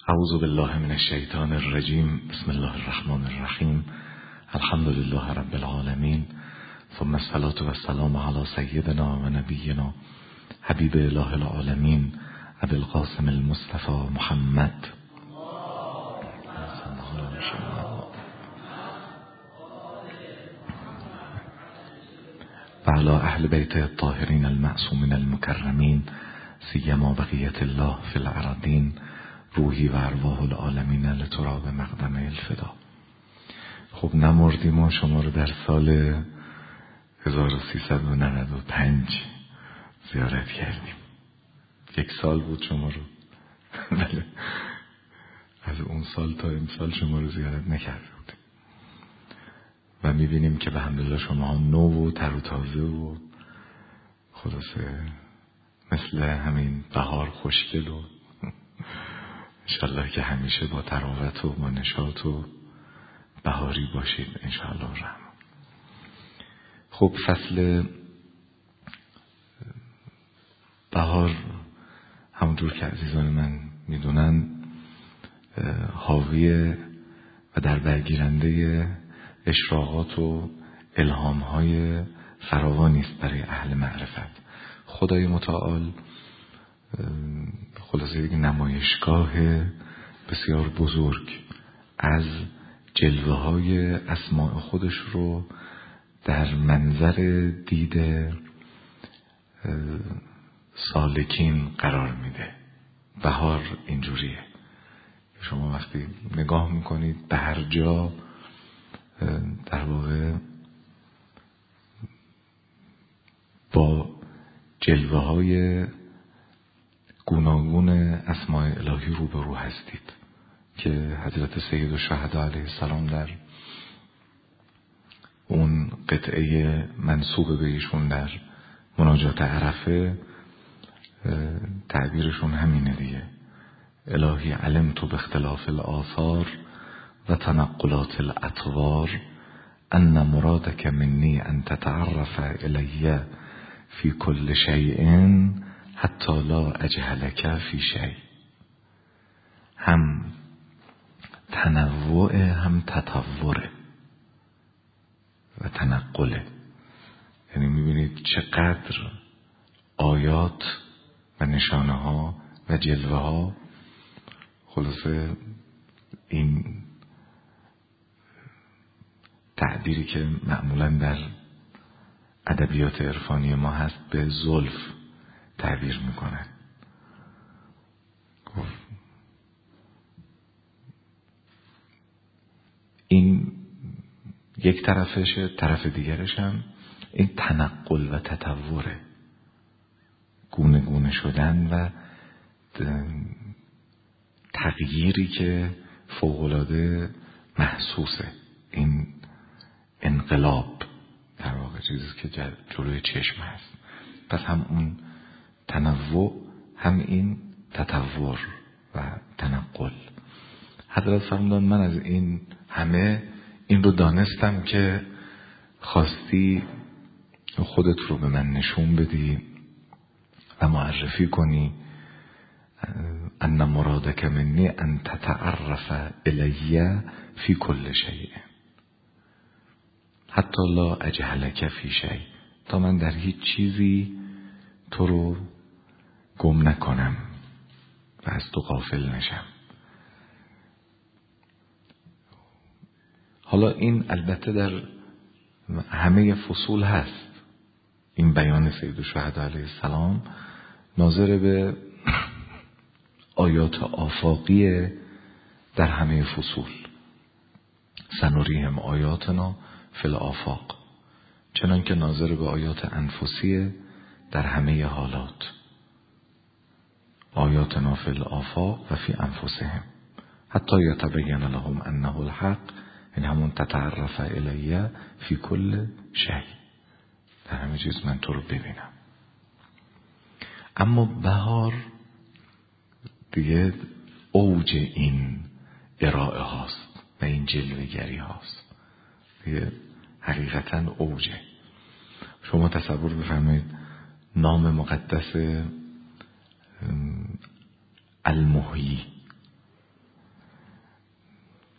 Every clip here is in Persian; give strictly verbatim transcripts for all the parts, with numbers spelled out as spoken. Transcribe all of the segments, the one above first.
اعوذ بالله من الشیطان الرجیم. بسم الله الرحمن الرحیم. الحمد لله رب العالمین، ثم الصلاة والسلام علی سیدنا و نبینا حبیب اله العالمین ابی القاسم المصطفى محمد و علی اهل بیت الطاهرین المعصومین المکرمین سیما بقیت الله فی الارضین روحی و ارواح العالمین لتراب مقدم الفدا. خب نمردیم و شما رو در سال هزار و سیصد و نود و پنج زیارت کردیم. یک سال بود شما رو بله از اون سال تا امسال شما رو زیارت نکرده بودیم و میبینیم که به حمدالله شما نو و تر و تازه و خلاصه مثل همین بهار خوشگل و انشالله که همیشه با تراوت و با نشاط و بهاری باشید انشالله رحم. خب فصل بهار همونجور که عزیزان من میدونن حاوی و در برگیرنده اشراقات و الهامهای فراوانی است برای اهل معرفت. خدای متعال خلاصه یک نمایشگاه بسیار بزرگ از جلوه های اسماء خودش رو در منظر دید سالکین قرار میده. بهار اینجوریه. شما وقتی نگاه میکنید به هر جا در واقع با جلوه های گوناگون اسماء الهی روبرو هستید که حضرت سید الشهدا علیه السلام در اون قطعه منسوب به ایشون در مناجات عرفه تعبیرشون همینه دیگه. الهی علمت باختلاف الآثار و تنقلات الاطوار ان مرادك منی ان تتعرف الی فی کل شیء حتی لا اجهلک فی شیء. هم تنوع هم تطوره و تنقله. یعنی میبینید چقدر آیات و نشانه ها و جلوه ها خلاصه این تعبیری که معمولا در ادبیات عرفانی ما هست به زلف تعبیر میکنه. این یک طرفشه، طرف دیگرش هم این تنقل و تطوره، گونه گونه شدن و تغییری که فوق‌العاده محسوسه. این انقلاب در واقع چیزی که جلوی چشم هست. پس هم اون تنوع هم این تطور و تنقل. حضرت فرمودن من از این همه این رو دانستم که خواستی خودت رو به من نشون بدی و معرفی کنی ان مرادک منی ان تتعرف الی فی کل شیء حتی لا اجهلک فی شیء، تا من در هیچ چیزی تو رو گم نکنم و از تو غافل نشم. حالا این البته در همه فصول هست. این بیان سید الشهدا علیه السلام ناظر به آیات آفاقی در همه فصول. سنریهم آیاتنا فی الآفاق، چنان که ناظر به آیات انفسی در همه حالات. آیاتنا فی الآفاق و فی انفسهم حتی یتبین لهم انه الحق، این همون تتعرف الیه فی کل شیء، در همه چیز من تو رو ببینم. اما بهار دیگه اوج این ارائه هاست و این جلوه گری هاست دیگه، حقیقتا اوجه. شما تصور بفرمایید نام مقدس المحیی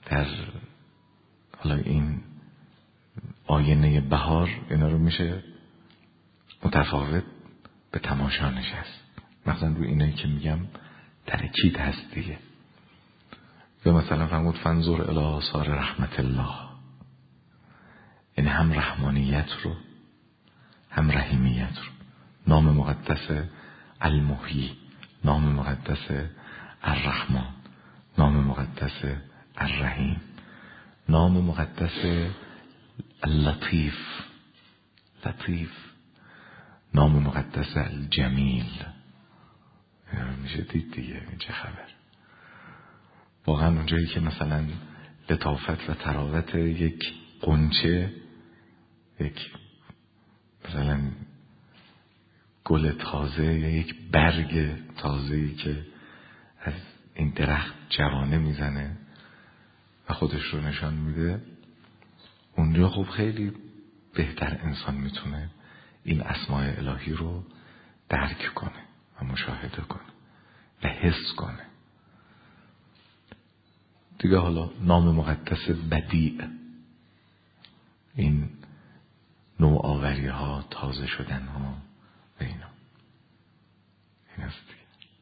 در حالا این آینه بهار اینا رو میشه متفاوت به تماشا نشست. مثلا روی اینایی که میگم تأکید هست دیگه. یا مثلا فرمود فانظر الی آثار رحمت الله، یعنی هم رحمانیت رو هم رحیمیت رو. نام مقدس المحیی، نام مقدس الرحمن، نام مقدس الرحیم، نام مقدس اللطیف، لطیف، نام مقدس الجمیل. میشه دید دیگه این چه خبر. واقعا اونجایی که مثلا لطافت و تراوت یک قنچه، یک مثلا گل تازه یا یک برگ تازه‌ای که از این درخت جوانه میزنه و خودش رو نشان میده، اونجا خب خیلی بهتر انسان میتونه این اسماء الهی رو درک کنه و مشاهده کنه و حس کنه دیگه. حالا نام مقدس بدیع، این نوآوری ها، تازه شدن ها و اینا، این است دیگه.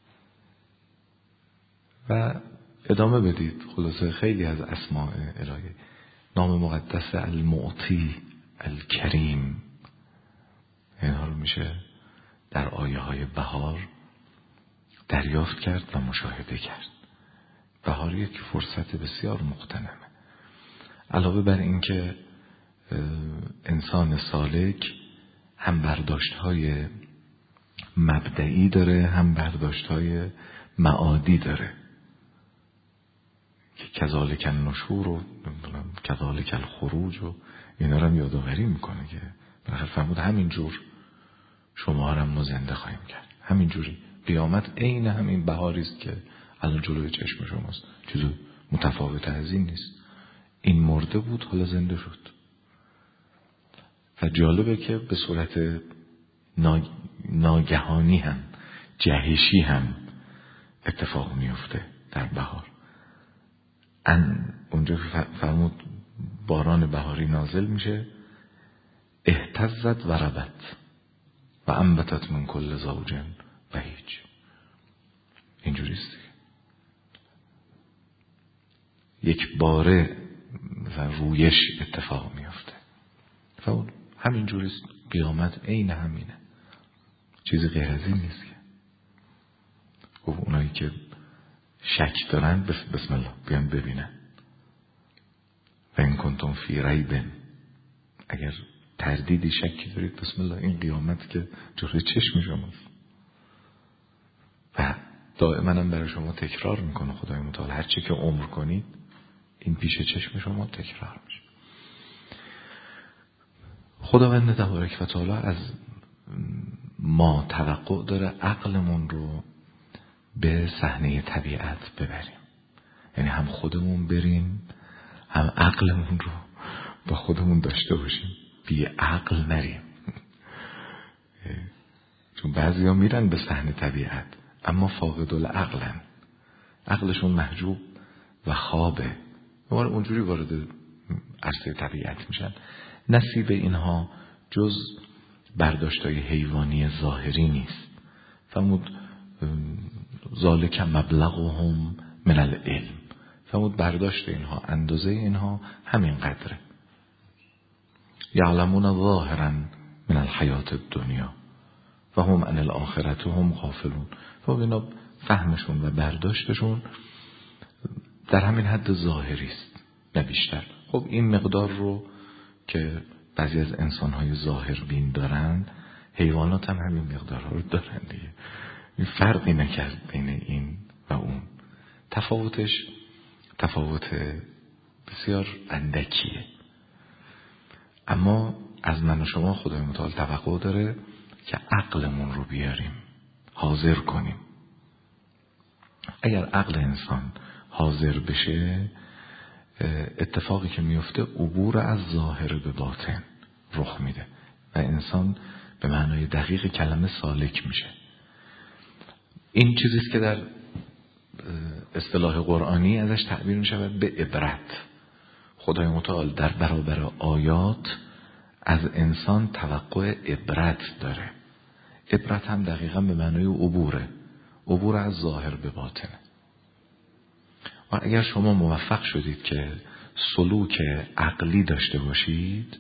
و ادامه بدید خلاصه خیلی از اسماء الهی. نام مقدس المعطی، الکریم، اینها رو میشه در آیه های بهار دریافت کرد و مشاهده کرد. بهار یک فرصت بسیار مغتنمه. علاوه بر این که انسان سالک هم برداشت‌های مبدئی داره هم برداشت‌های معادی داره که کذالک النشور و کذالک الخروج و اینا رو هم یادآوری میکنه که بالاخره فرمود همین جور شما هم ما زنده خواهیم کرد. همین جوری قیامت عین همین بهاری است که الان جلوی چشم شماست. چیز متفاوت از این نیست. این مرده بود حالا زنده شد. و جالبه که به صورت ناگهانی هم جهشی هم اتفاق میفته در بهار. ان اونجا فرمود باران بهاری نازل میشه، اهتزت و ربت و انبتت من کل زوج بهیج. اینجوریست یک باره مثلا رویش اتفاق میفته. فرمود همین جوریست قیامت عین همینه، چیزی غیر از این نیست. که گفت اونایی که شک دارن بسم الله بیان ببینن. و این کنتم فی ریب، اگر تردیدی شکی دارید بسم الله، این قیامت که جلوی چشم شماست. و دائما هم برای شما تکرار میکنه خدای متعال هر چی که عمر کنید این پیش چشم شما تکرار میشه. خداوند تبارک و تعالی از ما توقع داره عقلمون رو به صحنه طبیعت ببریم. یعنی هم خودمون بریم هم عقلمون رو با خودمون داشته باشیم، بی عقل نریم. چون بعضی ها میرن به صحنه طبیعت اما فاقد العقلن، عقلشون محجوب و خوابه، اونجوری وارد عرصه طبیعت میشن. نصیب اینها جز برداشتای حیوانی ظاهری نیست. فرمود ذالک مبلغهم من العلم، فرمود برداشت اینها اندازه اینها همین قدره. یعلمون ظاهرا من الحیات الدنیا و هم عن الاخرة هم غافلون. فرمود اینا فهمشون و برداشتشون در همین حد ظاهری است نه بیشتر. خب این مقدار رو که بعضی از انسان‌های ظاهر بین دارن، حیوانات هم همین مقدارها رو دارن دیگه. این فرقی نکرد بین این و اون. تفاوتش تفاوت بسیار اندکیه. اما از من و شما خدای متعال توقع داره که عقلمون رو بیاریم، حاضر کنیم. اگر عقل انسان حاضر بشه، اتفاقی که میفته عبور از ظاهر به باطن رخ میده و انسان به معنای دقیق کلمه سالک میشه. این چیزیست که در اصطلاح قرآنی ازش تعبیر می شود به عبرت. خدای متعال در برابر آیات از انسان توقع عبرت داره. عبرت هم دقیقا به معنای عبوره، عبور از ظاهر به باطنه. و اگر شما موفق شدید که سلوک عقلی داشته باشید،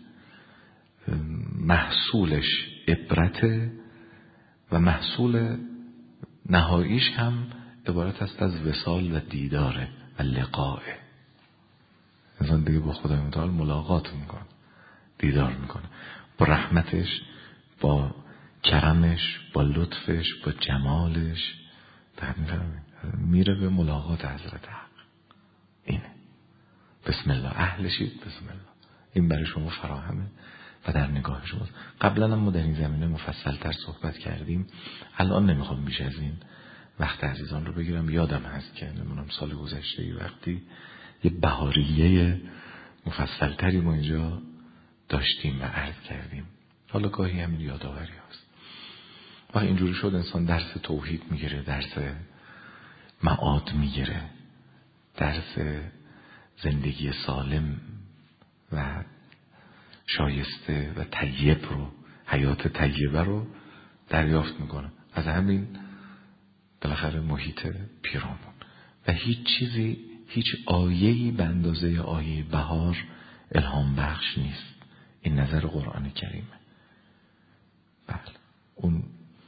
محصولش عبرته و محصول نهاییش هم عبارت است از وصال و دیداره و لقائه. انسان دیگه با خدای متعال ملاقات میکنه، دیدار میکنه، با رحمتش، با کرمش، با لطفش، با جمالش میره به ملاقات حضرت حق. اینه بسم الله اهلشید، بسم الله. این برای شما فراهمه و در نگاه شما. قبلا هم ما در این زمینه مفصل تر صحبت کردیم. الان نمیخوام بیش از این وقت عزیزان رو بگیرم. یادم هست که نمیدونم سال گذشته ای وقتی یه بهاریه مفصل تری ما اینجا داشتیم و عرض کردیم. حالا گاهی همین یادآوری هست. وقتی اینجوری شد انسان درس توحید میگیره، درس معاد میگیره، درس زندگی سالم و شایسته و طیب رو، حیات طیبه رو دریافت میکنه از همین بالاخره محیط پیرامون. و هیچ چیزی، هیچ آیه‌ای به اندازه آیه بهار الهام بخش نیست. این نظر قرآن کریمه. بله اون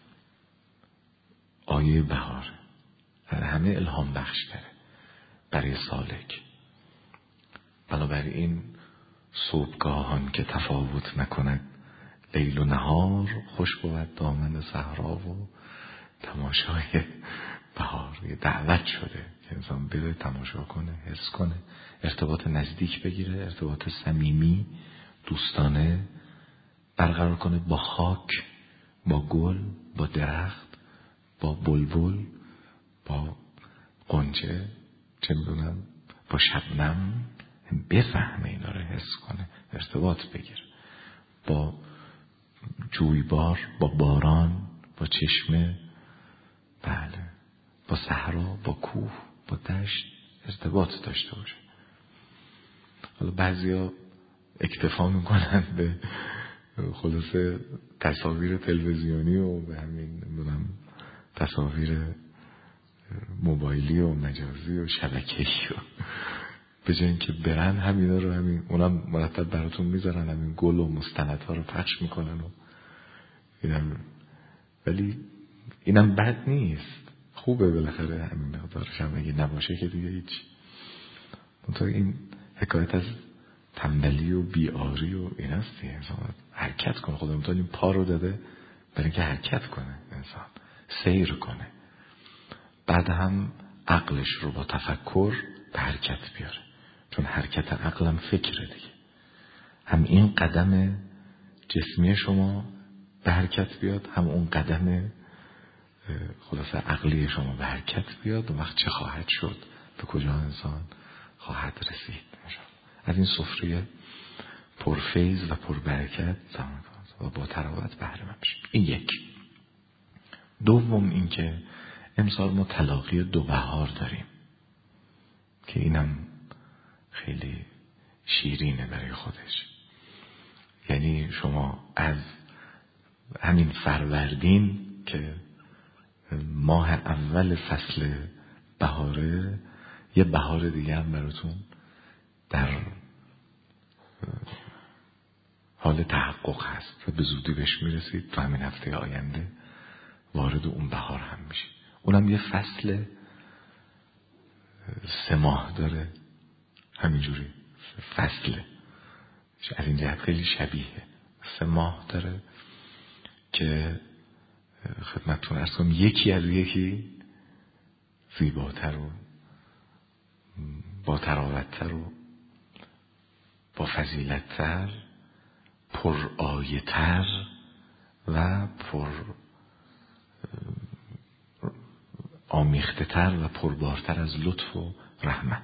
آیه بهار همه الهام بخش داره برای سالک. بنابراین صبحگاهان که تفاوت نکند لیل و نهار، خوش بود دامن صحرا و تماشای بهار. یه دعوت شده که انسان بره تماشا کنه، حس کنه، ارتباط نزدیک بگیره، ارتباط صمیمی دوستانه برقرار کنه با خاک، با گل، با درخت، با بلبل، با قنچه، چه میدونم با شبنم. بفهمه اینا رو، حس کنه، ارتباط بگیره با جویبار، با باران، با چشمه، بله با صحرا، با کوه، با دشت ارتباط داشته باشه. حالا بعضیا اکتفا میکنن به خلاصه تصاویر تلویزیونی و به همین نمیدونم تصاویر موبایلی و مجازی و شبکه‌ای و به جای اینکه برن همینا رو همین اونم مرتب براتون میذارن، همین گل و مستندها رو پخش میکنن و اینم. ولی اینم بد نیست، خوبه بالاخره همین مقدارش هم اگه نباشه که دیگه هیچ. منطقه این حکایت از تنبلی و بیاری و این است دیگه. انسان حرکت کنه. خدا متعال این پا رو داده برای اینکه حرکت کنه، انسان سیر کنه، بعد هم عقلش رو با تفکر به حرکت بیاره. چون حرکت عقلم فکره دیگه. هم این قدم جسمی شما به حرکت بیاد، هم اون قدم خلاصه عقلی شما به حرکت بیاد. و وقت چه خواهد شد، به کجا انسان خواهد رسید. از این سفره پرفیض و پربرکت و با تراوت بهره مند بشیم. این یک. دوم این که امسال ما تلاقی دو بهار داریم که اینم خیلی شیرینه برای خودش. یعنی شما از همین فروردین که ماه اول فصل بهاره، یه بهار دیگه هم براتون در حال تحقق هست و به زودی بهش میرسید. تو همین هفته آینده وارد اون بهار هم میشید. اونم یه فصل سه ماه داره، همینجوری فصله، از این جهت خیلی شبیه. سه ماه داره که خدمتتون عرض کنم یکی از یکی زیباتر و با تراوت‌تر و با فضیلت‌تر، پر آیه‌تر و پر آمیخته‌تر و پربارتر از لطف و رحمت.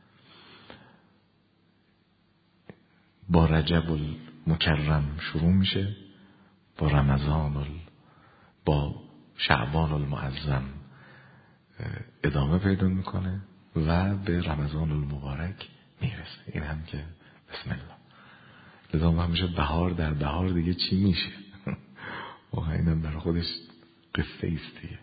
با رجب المکرم شروع میشه، با رمضان ال... با شعبان المعظم ادامه پیدا میکنه و به رمضان المبارک میرسه. این هم که بسم الله. لذا ما همیشه بهار در بهار دیگه چی میشه واقعا اینم برای خودش قصه ایست دیگه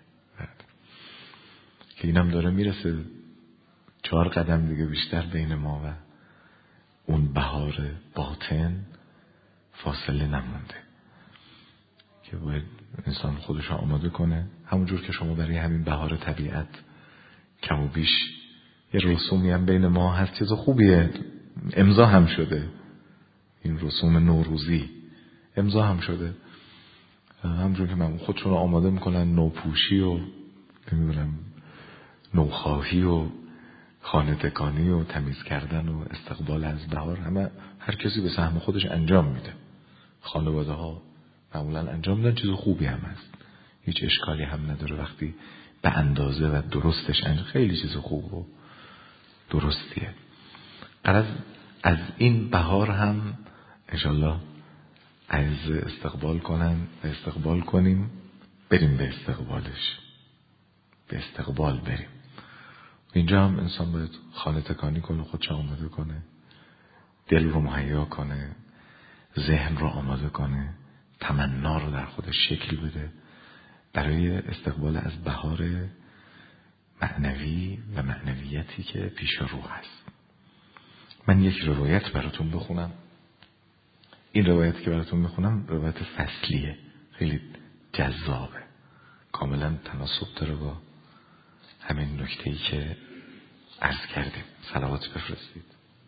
که اینم داره میرسه چهار قدم دیگه بیشتر بین ما و اون بهار باطن فاصله نمونده که باید انسان خودش رو آماده کنه. همونجور که شما برای همین بهار طبیعت کم و بیش یه رسومی هم بین ما هست، چیز خوبیه، امضا هم شده، این رسوم نوروزی امضا هم شده. همونجور که من خودشون رو آماده میکنن نوپوشی و نمیدونم نوخواهی و خانه تکانی و تمیز کردن و استقبال از بهار، همه هر کسی به سهم خودش انجام میده. خانواده ها معمولا انجام میدن، چیز خوبی هم هست، هیچ اشکالی هم نداره وقتی به اندازه و درستش انجام، خیلی چیز خوب و درستیه. از از این بهار هم انشالله از استقبال کنن و استقبال کنیم، بریم به استقبالش، به استقبال بریم. اینجا هم انسان باید خانه تکانی کنه، خودش آماده کنه، دل رو مهیا کنه، ذهن رو آماده کنه، تمنا رو در خودش شکل بده برای استقبال از بهار معنوی و معنویتی که پیش رو هست. من یک روایت براتون بخونم. این روایتی که براتون میخونم روایت فصلیه، خیلی جذابه، کاملا تناسب داره با همین نکته‌ای که عرض کردیم. صلوات بفرستید.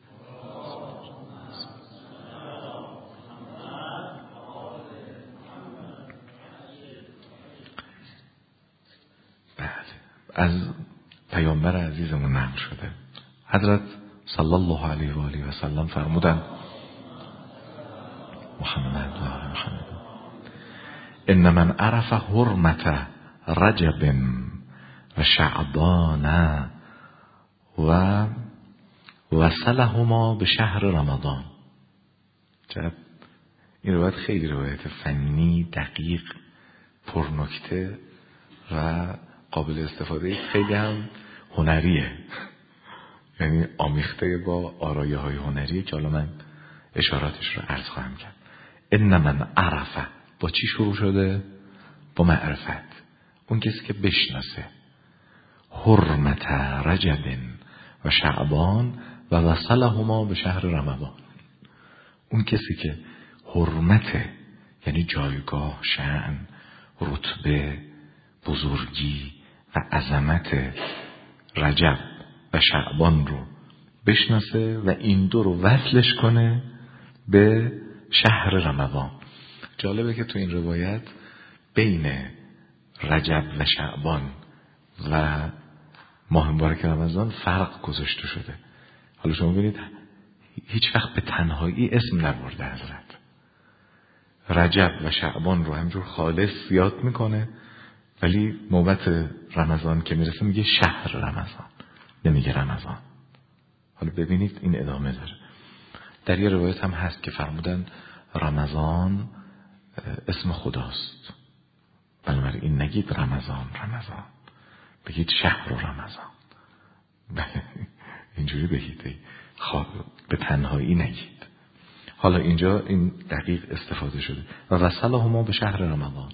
بله، از پیامبر عزیزمون نقل شده، حضرت صلی الله علیه و آله و سلم فرمودند محمد و آل محمد ان من عرف حرمت رجب و شعبان و وصلهما به شهر رمضان. جب این روایت خیلی روایت فنی، دقیق، پرنکته و قابل استفاده، خیلی هم هنریه، یعنی آمیخته با آرایه های هنریه که حالا من اشاراتش رو عرض خواهم کرد. ان من عرفه، با چی شروع شده؟ با معرفت. اون کسی که بشناسه حرمت رجب و شعبان و وصلهما به شهر رمضان، اون کسی که حرمت یعنی جایگاه، شأن، رتبه، بزرگی و عظمت رجب و شعبان رو بشناسه و این دو رو وصلش کنه به شهر رمضان. جالبه که تو این روایت بین رجب و شعبان و ماه مبارک رمضان فرق گذاشته شده. حالا شما ببینید هیچ وقت به تنهایی اسم نبرده حضرت. رجب و شعبان رو همجور خالص یاد میکنه، ولی نوبت رمضان که میرسه میگه شهر رمضان، نمیگه رمضان. حالا ببینید این ادامه داره. در یه روایت هم هست که فرمودن رمضان اسم خداست، بنابراین نگید رمضان رمضان، بگید شهر و رمضان. اینجوری بگید، خواه به تنهایی نگید. حالا اینجا این دقیق استفاده شده و وصلهما به شهر رمضان.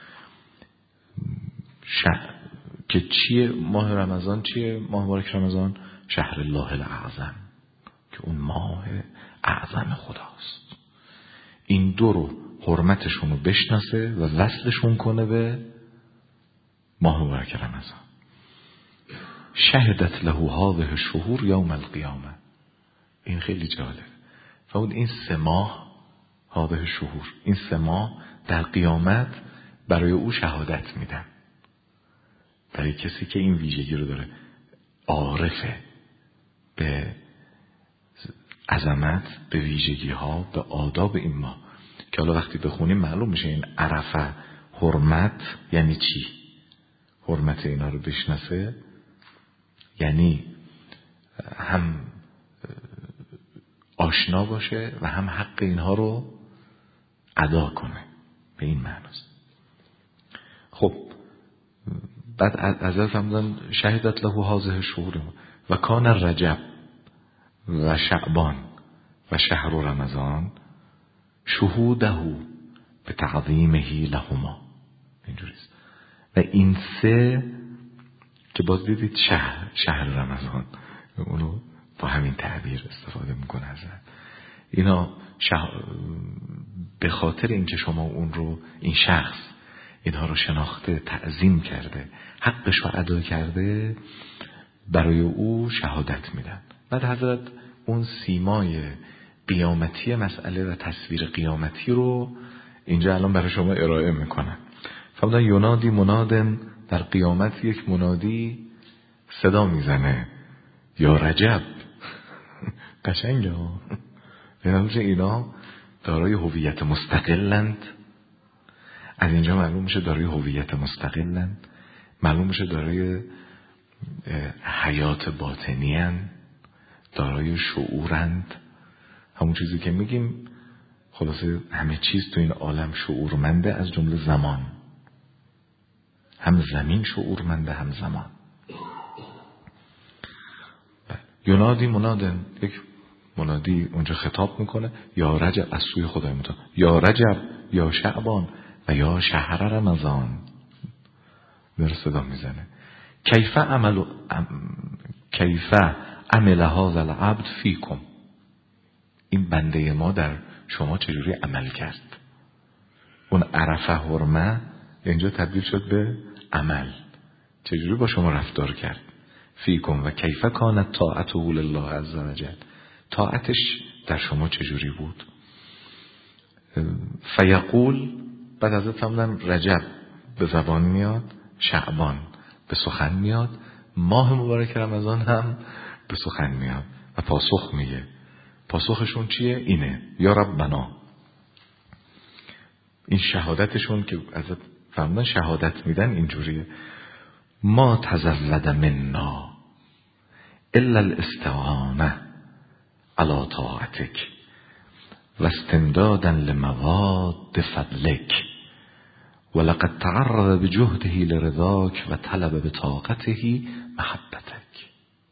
شهر که چیه؟ ماه رمضان چیه؟ ماه مبارک رمضان شهر الله الاعظم، که اون ماه اعظم خداست. این دو رو حرمتشون رو بشناسه و وصلشون کنه به ماه مبارک رمضان. شهدت له هذه الشهور یوم القیامه. این خیلی جالب. فرمود این سه ماه، هذه الشهور، این سه ماه در قیامت برای او شهادت میدن. برای کسی که این ویژگی رو داره، عارفه به عظمت، به ویژگی ها، به آداب این ماه، که حالا وقتی بخونیم معلوم میشه این عرفه حرمت یعنی چی. حرمت اینا رو بشناسه یعنی هم آشنا باشه و هم حق اینها رو ادا کنه، به این معناست. خب بعد حضرت فرمودن شهدت له هذه الشهور و کان رجب و شعبان و شهر رمضان شهوده به تعظیمه لهما. اینجوریست. و این سه که باز دیدید شهر شهر رمضان اونو با همین تعبیر استفاده میکنه حضرت. اینا شهر به خاطر اینکه شما اون رو این شخص اینها رو شناخته، تعظیم کرده، حقش رو ادا کرده، برای او شهادت میدن. بعد حضرت اون سیمای قیامتی مسئله و تصویر قیامتی رو اینجا الان برای شما ارائه میکنن. فرمودن ینادی منادن، در قیامت یک منادی صدا میزنه یا رجب. قشنگه ها. بنابراین اینا دارای هویت مستقلند. از اینجا معلوم میشه دارای هویت مستقلند، معلوم میشه دارای حیات باطنی‌اند، دارای شعورند. همون چیزی که میگیم خلاصه همه چیز تو این عالم شعورمنده، از جمله زمان. هم زمین شعورمنده، هم زمان. ینادی منادن، یک منادی اونجا خطاب میکنه یا رجب، از سوی خدای متعال، یا رجب یا شعبان و یا شهر رمضان. داره صدا میزنه کیف عمل کیف عمل هذا العبد فیکم، این بنده ما در شما چجوری عمل کرد. اون عرفه حرمه اینجا تبدیل شد به عمل، چجوری با شما رفتار کرد. فیکم و کیف کانت طاعته لله عز وجل، طاعتش در شما چجوری بود. فیقول، بعد از فرمودن رجب به زبان میاد، شعبان به سخن میاد، ماه مبارک رمضان هم به سخن میاد و پاسخ میگه. پاسخشون چیه؟ اینه یا ربنا. این شهادتشون که از فرمودن شهادت میدن اینجوریه: ما تزود منا الا الاستعانه علی طاعتک و استمدادا لمواد فضلک ولقد تعرض بجهده لرضاک و طلب بطاقته محبتک.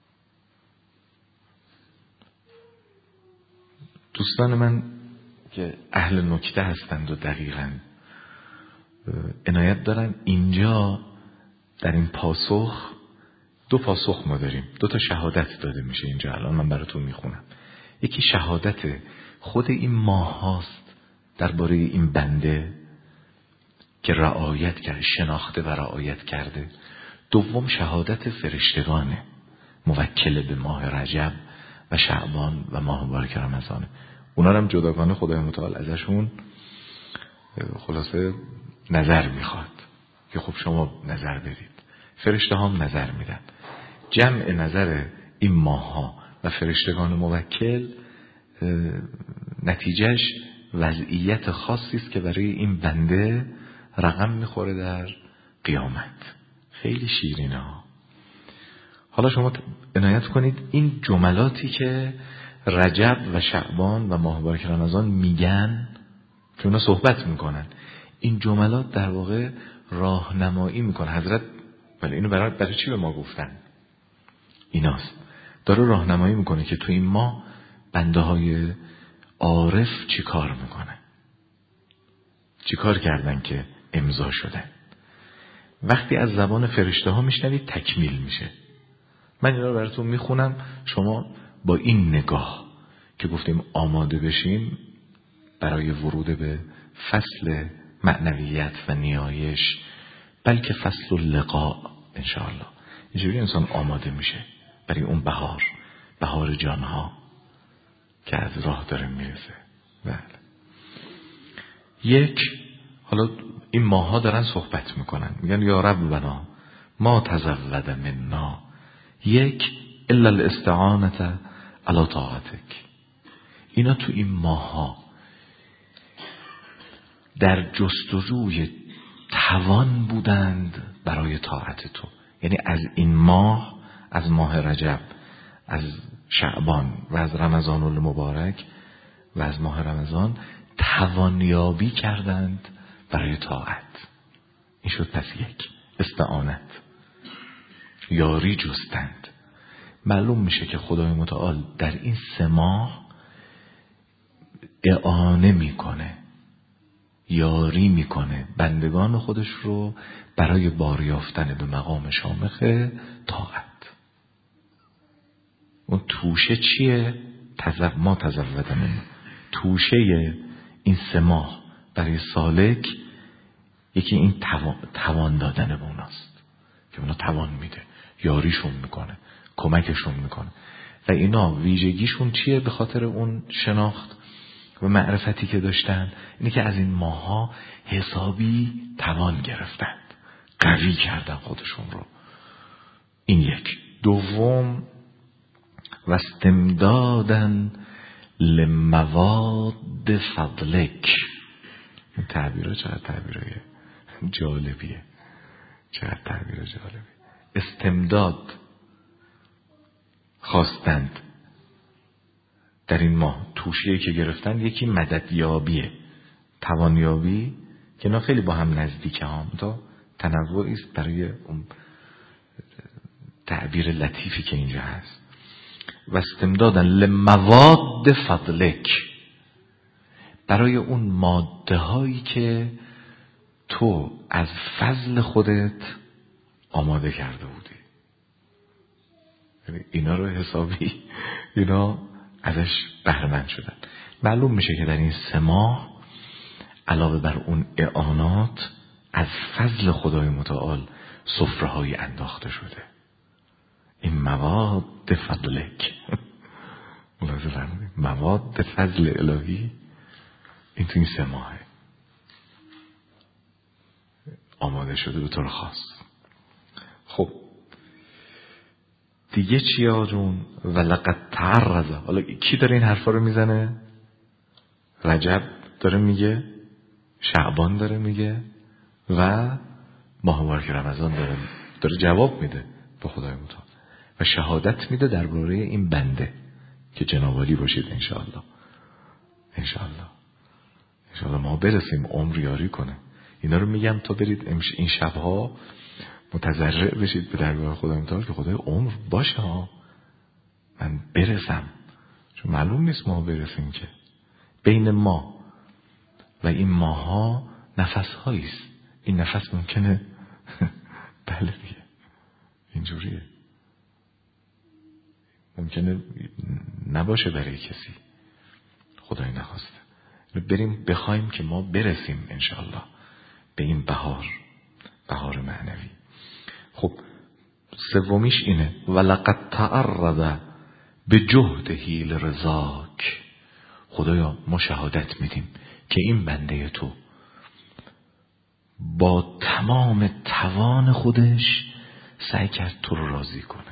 دوستان من که اهل نکته هستند و دقیقاً عنایت دارن، اینجا در این پاسخ دو پاسخ ما داریم، دو تا شهادت داده میشه اینجا. الان من براتون میخونم. یکی شهادت خود این ماه هاست درباره این بنده که رعایت کرده، شناخته و رعایت کرده. دوم شهادت فرشتگانه موکل به ماه رجب و شعبان و ماه مبارک رمضانه. اونا هم جداگانه خدای متعال ازشون خلاصه نظر میخواد که خب شما نظر بدید. فرشته هم نظر میدن. جمع نظر این ماه ها و فرشتگان موکل نتیجهش وضعیت خاصی است که برای این بنده رقم میخوره در قیامت. خیلی شیرینه ها. حالا شما عنایت کنید این جملاتی که رجب و شعبان و ماه مبارک رمضان میگن که اونا صحبت میکنن، این جملات در واقع راهنمایی میکنه. حضرت ولی اینو برای برای چی به ما گفتن؟ ایناست، داره راهنمایی میکنه که تو این ماه بنده های عارف چی کار میکنن، چی کار کردن که امضا شدن. وقتی از زبان فرشته ها میشنوید تکمیل میشه. من اینا رو براتون میخونم، شما با این نگاه که گفتیم آماده بشیم برای ورود به فصل معنویت و نیایش، بلکه فصل اللقاء انشاءالله. اینجوری انسان آماده میشه برای اون بهار، بهار جانها که از راه داره میرسه. بله. یک، حالا این ماها دارن صحبت میکنن، میگن یا ربنا ما تزود منا یک الا الاستعانة علی طاعتک. اینا تو این ماها در جستجوی توان بودند برای طاعت تو. یعنی از این ماه، از ماه رجب، از شعبان و از رمضان المبارک و از ماه رمضان توانیابی کردند برای طاعت. این شد پس یک، استعانت. یاری جستند. معلوم میشه که خدای متعال در این سه ماه اعانه میکنه، یاری میکنه بندگان خودش رو برای باریافتن به مقام شامخ طاعت. اون توشه چیه؟ تزو... ما تزودن توشه این سه ماه برای سالک یکی این توان, توان دادن به اوناست که اونا توان میده، یاریشون میکنه، کمکشون میکنه. و اینا ویژگیشون چیه؟ به خاطر اون شناخت و معرفتی که داشتن، اینه که از این ماها حسابی توان گرفتند، قوی کردن خودشون رو. این یک. دوم، و استمدادن لمواد فضلک. این تعبیره چقدر تعبیره جالبیه، چقدر تعبیره جالبیه. استمداد خواستند در این ماه، توشیه که گرفتن یکی مددیابیه، توانیابی که اینا خیلی با هم نزدیکه هم، تا تنوعی است برای اون تعبیر لطیفی که اینجا هست. و استمدادن لمواد فضلک، برای اون ماده هایی که تو از فضل خودت آماده کرده بودی. یعنی اینا رو حسابی اینا ازش بهره‌مند شدن. معلوم میشه که در این سه ماه علاوه بر اون اعانات از فضل خدای متعال سفره های انداخته شده. این مواد فضلک ملاحظه فرمودید، مواد فضل الهی این تو این سه ماهه آماده شده به طور خاص. خب دیگه چی آجون؟ ولقد تعرض. حالا کی داره این حرفا رو میزنه؟ رجب داره میگه، شعبان داره میگه و ماه مبارک رمضان داره داره جواب میده به خدای متعال و شهادت میده درباره این بنده که جناب عالی باشید انشاءالله. انشاءالله انشاءالله ما برسیم عمر یاری کنه. اینا رو میگم تا برید این شبها متضرع بشید به درگاه خدای متعال که خدای عمر باشه ها، من برسم، چون معلوم نیست ما برسیم. که بین ما و این ماها نفس هاییست. این نفس ممکنه بله دیگه اینجوریه، ممکنه نباشه برای کسی، خدای نخواسته. بریم بخوایم که ما برسیم انشاءالله به این بهار، بهار معنوی. خب سومیش اینه ولقد تعرض به جهده لرضاک. خدایا ما شهادت میدیم که این بنده تو با تمام توان خودش سعی کرد تو رو راضی کنه.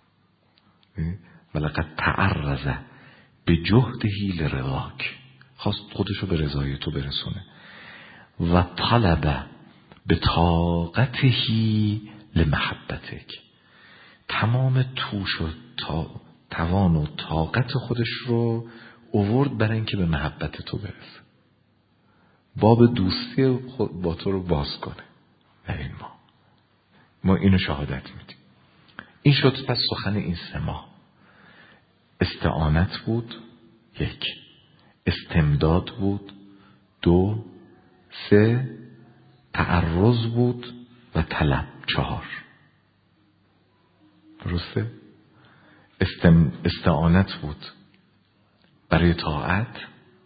ولقد تعرض به جهده لرضاک، خواست خودش رو به رضای تو برسونه. و طلب به طاقته لمحبتک، تمام توش و تا توان و طاقت خودش رو اوورد برای اینکه به محبت تو برسه، باب دوستی خود با تو رو باز کنه. در این ما ما اینو شهادت میدیم. این شد پس سخن این سه ماه. استعانت بود یک، استمداد بود دو، سه تعرض بود و طلب چهار. درسته؟ استم... استعانت بود برای طاعت،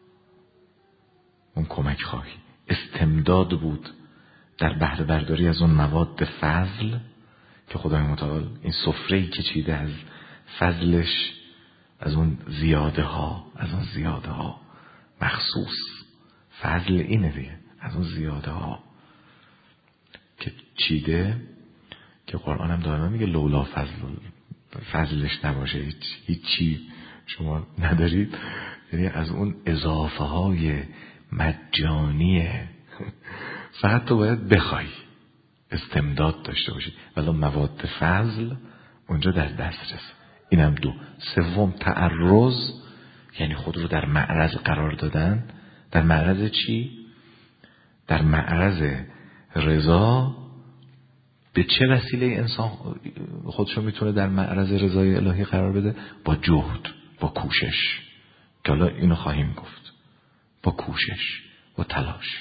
اون کمک خواهی. استمداد بود در بهره برداری از اون مواد فضل که خدای متعال این سفره‌ای که چیده از فضلش، از اون زیاده ها، از اون زیاده ها مخصوص فضل اینه دیگه، از اون زیاده ها که چیده، که قرآن هم دائما میگه لولا فضل، فضلش نباشه هیچ هیچی شما ندارید. یعنی از اون اضافه های مجانیه، فقط تو باید بخوای استمداد داشته باشی، ولی مواد فضل اونجا در دست رسه. اینم دو. سوم تعرض، یعنی خود رو در معرض قرار دادن. در معرض چی؟ در معرض رضا به چه وسیله انسان خودشو میتونه در معرض رضای الهی قرار بده؟ با جهد، با کوشش، که حالا اینو خواهیم گفت. با کوشش، با تلاش.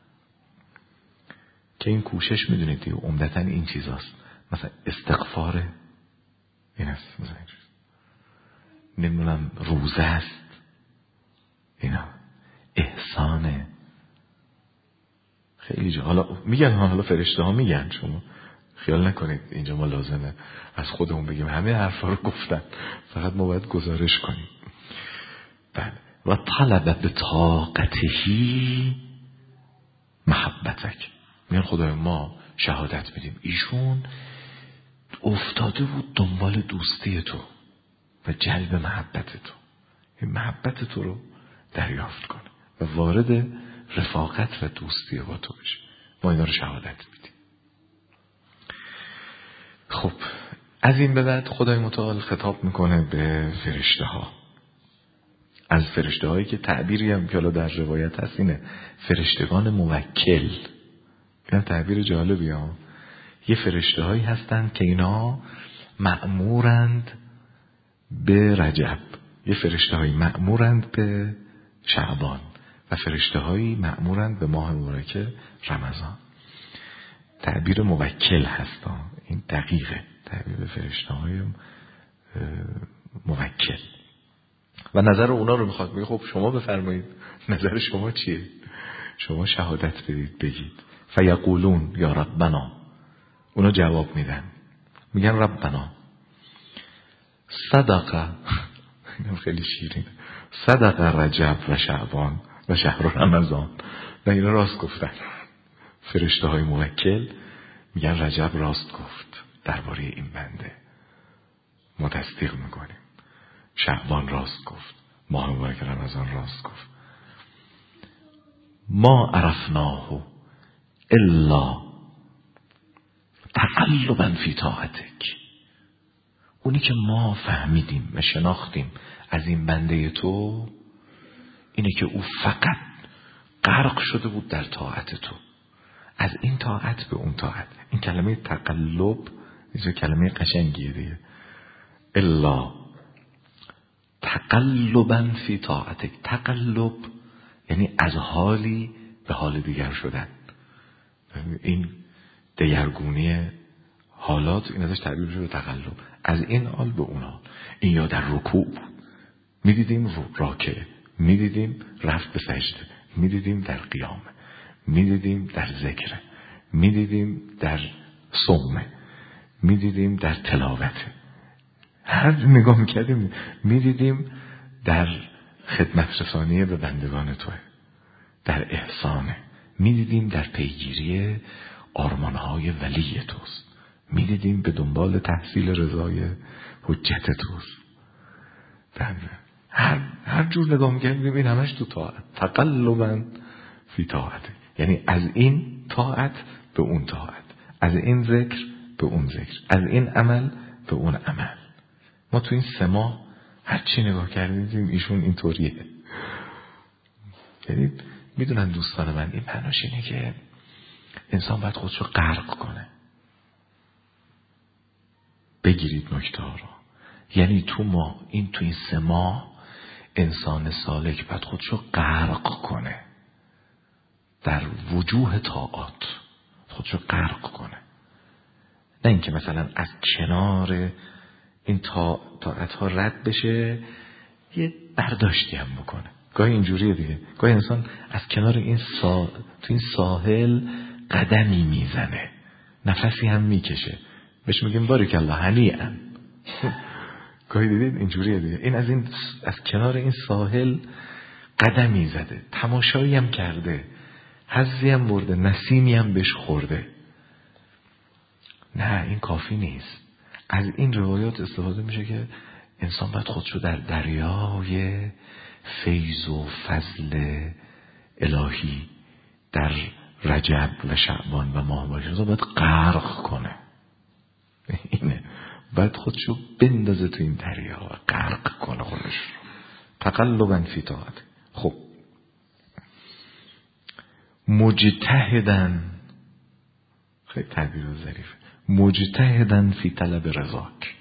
که این کوشش میدونید دیگه عمدتاً این چیزاست. مثلا استغفار، این است، مثلا نمیدونم روزه است، اینا احسانه. خیلی جا حالا میگن، حالا فرشته ها میگن، شما خیال نکنید اینجا ما لازمه از خودمون بگیم همه حرفا رو گفتن، فقط ما باید گزارش کنیم. بله. و طلب به طاقتهی محبتک. میگن خدای ما شهادت میدیم ایشون افتاده بود دنبال دوستی تو و جلب محبت تو، این محبت تو رو دریافت کنه و وارد رفاقت و دوستی با تو بشه. ما اینا رو شهادت میدیم. خب از این به بعد خدای متعال خطاب میکنه به فرشته ها. از فرشته هایی که تعبیری هم که در روایت هست اینه فرشتگان موکل. این تعبیر جالبی ها. یه فرشته هایی هستند که اینا مأمورند به رجب، یه فرشته هایی مأمورند به شعبان و فرشته هایی مأمورند به ماه مبارک رمضان. تعبیر موکل هست، این دقیقه تعبیر فرشته های موکل. و نظر اونا رو میخواد، میگه خب شما بفرمایید نظر شما چیه؟ شما شهادت بدید، بگید. فیقولون یا ربنا، اونا جواب میدن، میگن ربنا صدقه، خیلی شیرین، صدق رجب و شعبان و شهر رمضان. و اینا راست گفتن. فرشته های موکل میگن رجب راست گفت درباره این بنده، ما تصدیق میکنیم. شعبان راست گفت، ماه مبارک رمضان راست گفت. ما عرفناه الا تقلبا فی طاعتک. اونی که ما فهمیدیم و شناختیم از این بنده تو اینه که او فقط غرق شده بود در طاعت تو، از این طاعت به اون طاعت. این کلمه تقلب اینجا کلمه قشنگیه دیگه. الا تقلبا فی طاعتک. تقلب یعنی از حالی به حال دیگر شدن. این دگرگونی حالات، این ازش تعبیر میشه به تقلب. از این حال به اون حال. این یا در رکوع بود، میدیدیم راکعه، میدیدیم رفت به سجده، میدیدیم در قیامه، میدیدیم در ذکر، میدیدیم در صومه، میدیدیم در تلاوته. هر نگاه میکردیم میدیدیم در خدمت رسانی به بندگان توه، در احسانه، میدیدیم در پیگیری آرمانهای ولی توست، میدیدیم به دنبال تحصیل رضای حجت توست. هر هر جور نگاه میکردیم این همش تو طاعت. تقلبا فی طاعت یعنی از این طاعت به اون طاعت، از این ذکر به اون ذکر، از این عمل به اون عمل. ما تو این سه ماه هر چی نگاه کردیم ایشون اینطوریه. یعنی میدونن دوستان من این معناش اینه که انسان باید خودشو غرق کنه. بگیرید نکته ها رو. یعنی تو ما این تو این سه ماه انسان سالک باید خودشو غرق کنه در وجوه طاعات، خودشو غرق کنه. نه اینکه مثلا از کنار این طاعت ها رد بشه یه برداشتی هم بکنه. گاهی اینجوریه دیگه. گاهی انسان از کنار این سا... تو این ساحل قدمی میزنه، نفسی هم میکشه، بهش میگیم بارک الله هنیئا. گاهی دیدید اینجوریه دیگه. این از این از کنار این ساحل قدمی زده، تماشایی هم کرده، حظی هم برده، نسیمی هم بهش خورده. نه این کافی نیست. از این روایات استفاده میشه که انسان باید خودشو در دریای فیض و فضل الهی در رجب و شعبان و ماه مبارک باید غرق کنه. اینه، باید خودشو بندازه تو این دریا و غرق کنه خودش. تقلبا فی طاعت. خب مجتهدن، خیلی تعبیر ظریفه. مجتهدن فی طلب رضاک.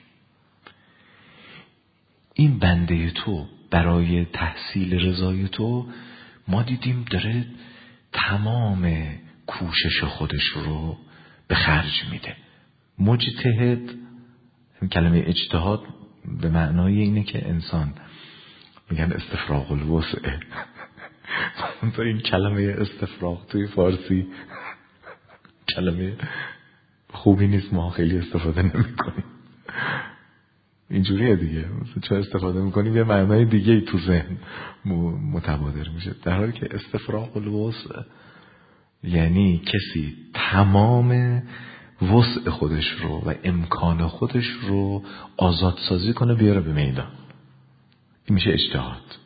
این بنده تو برای تحصیل رضای تو ما دیدیم داره تمام کوشش خودش رو به خرج میده. مجتهد، کلمه اجتهاد به معنای اینه که انسان میگن استفراغ الوسع. این کلمه استفراغ توی فارسی کلمه خوبی نیست، ما خیلی استفاده نمی کنیم. اینجوریه دیگه، چون استفاده میکنیم یه معنای دیگه ای تو ذهن متبادر میشه، در حالی که استفراغ الوسع یعنی کسی تمام وسع خودش رو و امکان خودش رو آزادسازی کنه بیاره به میدان. این میشه اجتهاد.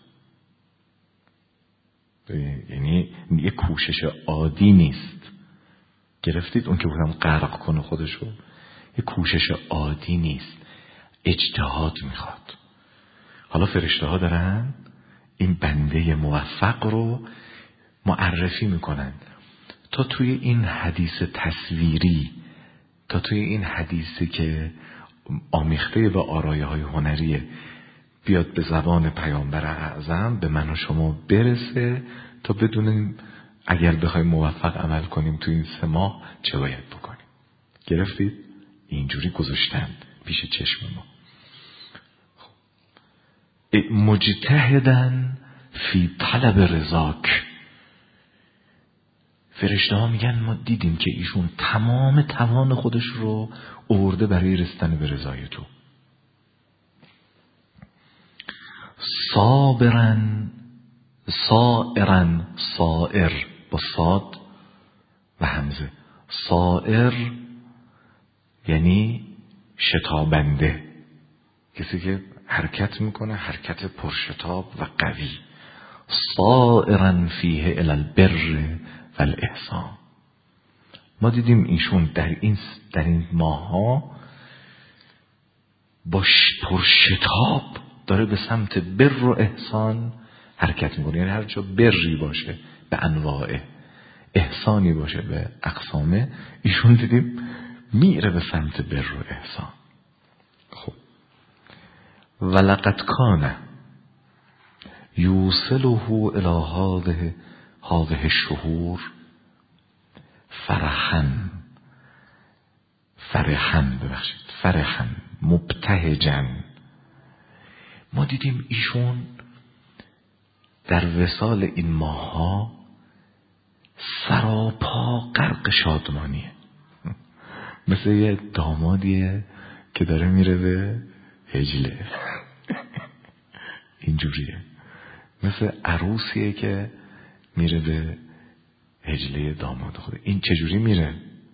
یعنی یه کوشش عادی نیست. گرفتید؟ اون که بودم غرق کنه خودش رو، یه کوشش عادی نیست، اجتهاد میخواد. حالا فرشته ها دارن این بنده موفق رو معرفی میکنن. تا توی این حدیث تصویری، تا توی این حدیثی که آمیخته به آرایه های هنریه بیاد به زبان پیامبر اعظم به من و شما برسه، تا بدونیم اگر بخوایم موفق عمل کنیم توی این سه ماه چه باید بکنیم. گرفتید؟ اینجوری گذاشتن پیش چشم ما. مجتهدن فی طلب رضاک. فرشته ها میگن ما دیدیم که ایشون تمام توان خودش رو آورده برای رسیدن به رضای تو. صابرن، صائرن، صائر با صاد و همزه. صائر یعنی شتابنده، کسی که حرکت میکنه حرکت پرشتاب و قوی. صائرن فیه الی البر و الاحسان. ما دیدیم ایشون در این در این ماه ها با پرشتاب داره به سمت بر و احسان حرکت میکنه. یعنی هر جا بری باشه به انواعه، احسانی باشه به اقسامه، ایشون دیدیم میره به سمت بر و احسان. خب ولقد کان یوصله الی هذه هذه الشهور فرحن فرحن ببخشید فرحن مبتهجن. ما دیدیم ایشون در وصال این ماه ها سراپا غرق شادمانیه. مثل یه دامادیه که داره میره به هجله. اینجوریه. مثل عروسیه که میره به هجله داماد خود. این چجوری میره؟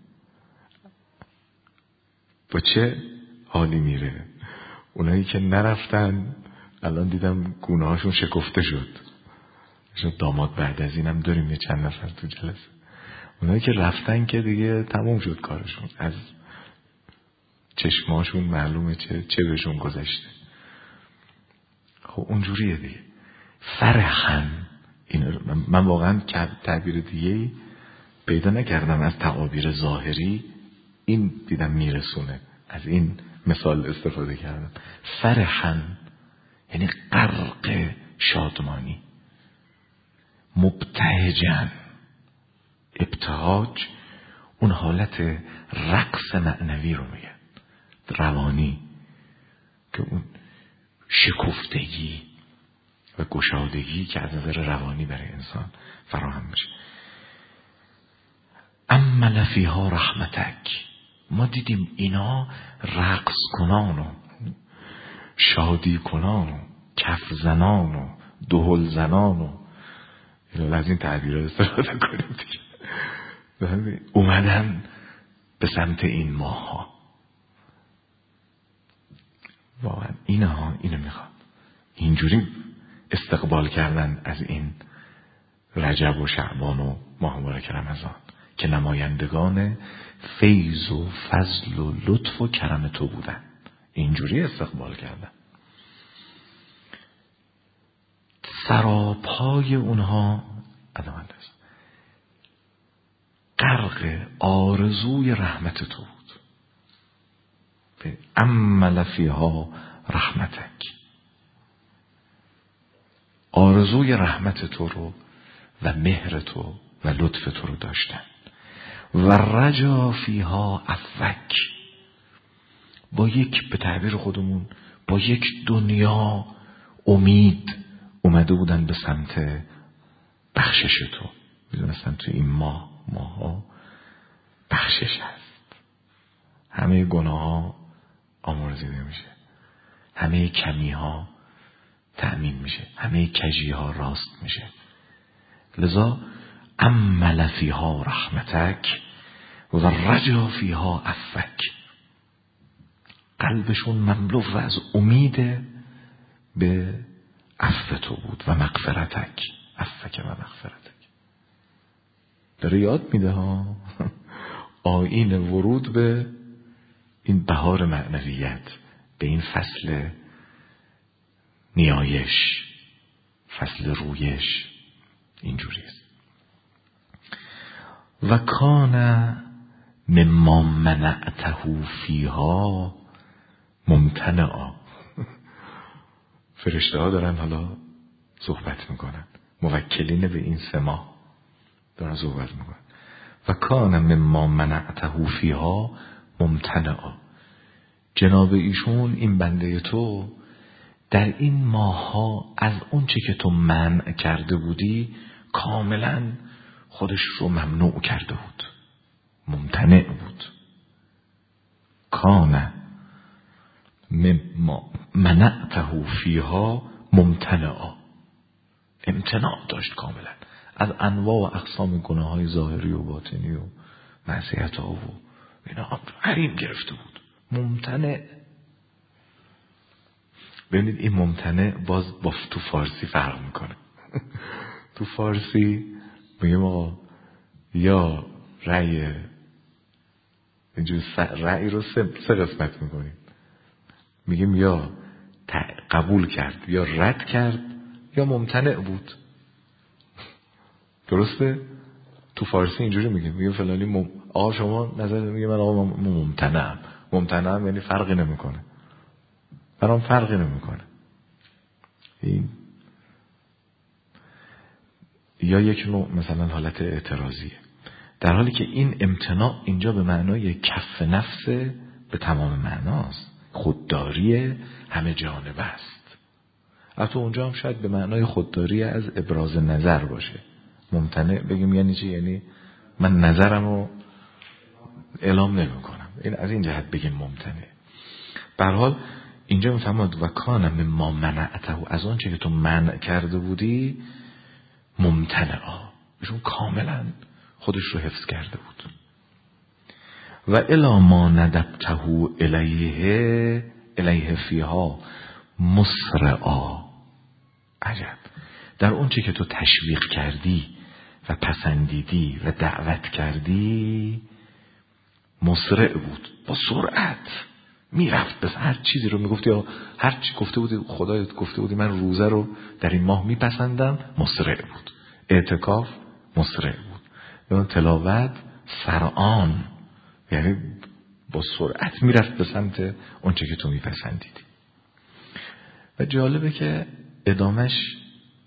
با چه حالی میره؟ اونایی که نرفتن الان دیدم گونه هاشون شکفته شد. شد داماد بعد از اینم داریم یه چند نفر تو جلسه. اونایی که رفتن که دیگه تموم شد کارشون، از چشماشون معلومه چه چه بهشون گذشته. خب اونجوریه دیگه. فرحن، این من واقعا تعبیر دیگه پیدا نکردم از تعابیر ظاهری، این دیدم میرسونه، از این مثال استفاده کردم. فرحن یعنی غرق شادمانی. مبتهجن، ابتهاج اون حالت رقص معنوی رو میگن، روانی، که اون شکفتگی و گشادگی که از نظر روانی برای انسان فراهم میشه. اما فیها رحمتک. ما دیدیم اینا رقص کنان و شادی کنان و کف زنان و دهل زنان و از این تعبیرها استفاده کنیم دیگه، اومدن به سمت این ماه ها. واقعا اینها اینو میخواد، اینجوری استقبال کردن از این رجب و شعبان و ماه مبارک رمضان که نمایندگان فیض و فضل و لطف و کرم تو بودن. اینجوری استقبال کردن. سراپای اونها غرق آرزوی رحمت تو بود. امل فیها رحمتک، آرزوی رحمت تو رو و مهر تو و لطف تو رو داشتن. و رجا فیها عفوک، با یک، به تعبیر خودمون، با یک دنیا امید اومده بودن به سمت بخشش تو. میدونستن تو این ماه ماها بخشش هست، همه گناه ها آمرزیده میشه، همه کمی ها تأمین میشه، همه کجی ها راست میشه. لذا امل فیها رحمتک و رجا فیها عفوک، قلبشون مملو و از امید به عفو تو بود و مغفرتک، عفوک و مغفرتک. داره یاد میده ها آیین ورود به این بهار معنویت، به این فصل نیایش، فصل رویش. اینجوریست. و کان مما منعته فیها ممتنعا. فرشته ها دارن حالا صحبت میکنن، موکلین به این سما دارن صحبت میکنن. و کان مما منعته فیها ممتنعا، جناب ایشون، این بنده تو، در این ماه ها از اون چه که تو منع کرده بودی کاملا خودش رو ممنوع کرده بود، ممتنع بود. کان مما منعته فیها ممتنعا، امتناع داشت کاملا از انواع و اقسام گناه های ظاهری و باطنی و معصیت ها و اینا، حریم گرفته بود، ممتنع. ببینید این ممتنع باز با تو فارسی فرق میکنه. تو فارسی میگیم آقا یا رأی، اینجور رأی رو سه, سه قسمت میکنیم، میگیم یا قبول کرد یا رد کرد یا ممتنع بود. درسته؟ تو فارسی اینجوری میگیم، میگیم فلانی مم... آقا شما نظر میگه من آقا ممتنعم. ممتنعم یعنی فرقی نمیکنه، برام فرقی نمیکنه. این یا یک نوع مثلا حالت اعتراضیه، در حالی که این امتناع اینجا به معنای کف نفس به تمام معناست، خودداری همه جانبه است. حتی اونجا هم شاید به معنای خودداری از ابراز نظر باشه. ممتنع بگیم یعنی چی؟ یعنی من نظرم رو اعلام نمی کنم. این از این جهت بگیم ممتنع. به هر حال اینجا میفهمد و کان مما منعته، از آن چه که تو منع کرده بودی ممتنعا، ایشون کاملا خودش رو حفظ کرده بود. و الا ما ندبته الیه الیه فیها مسرعا، عجب، در اون چه که تو تشویق کردی و پسندیدی و دعوت کردی مسرع بود، با سرعت میرفت. بس هر چیزی رو میگفتی یا هر چی گفته بودی، خدایت گفته بودی من روزه رو در این ماه میپسندم، مسرع بود. اعتکاف مسرع بود. اون تلاوت سرعان، یعنی با سرعت میرفت به سمت اون چه که تو میپسندیدی. و جالبه که ادامش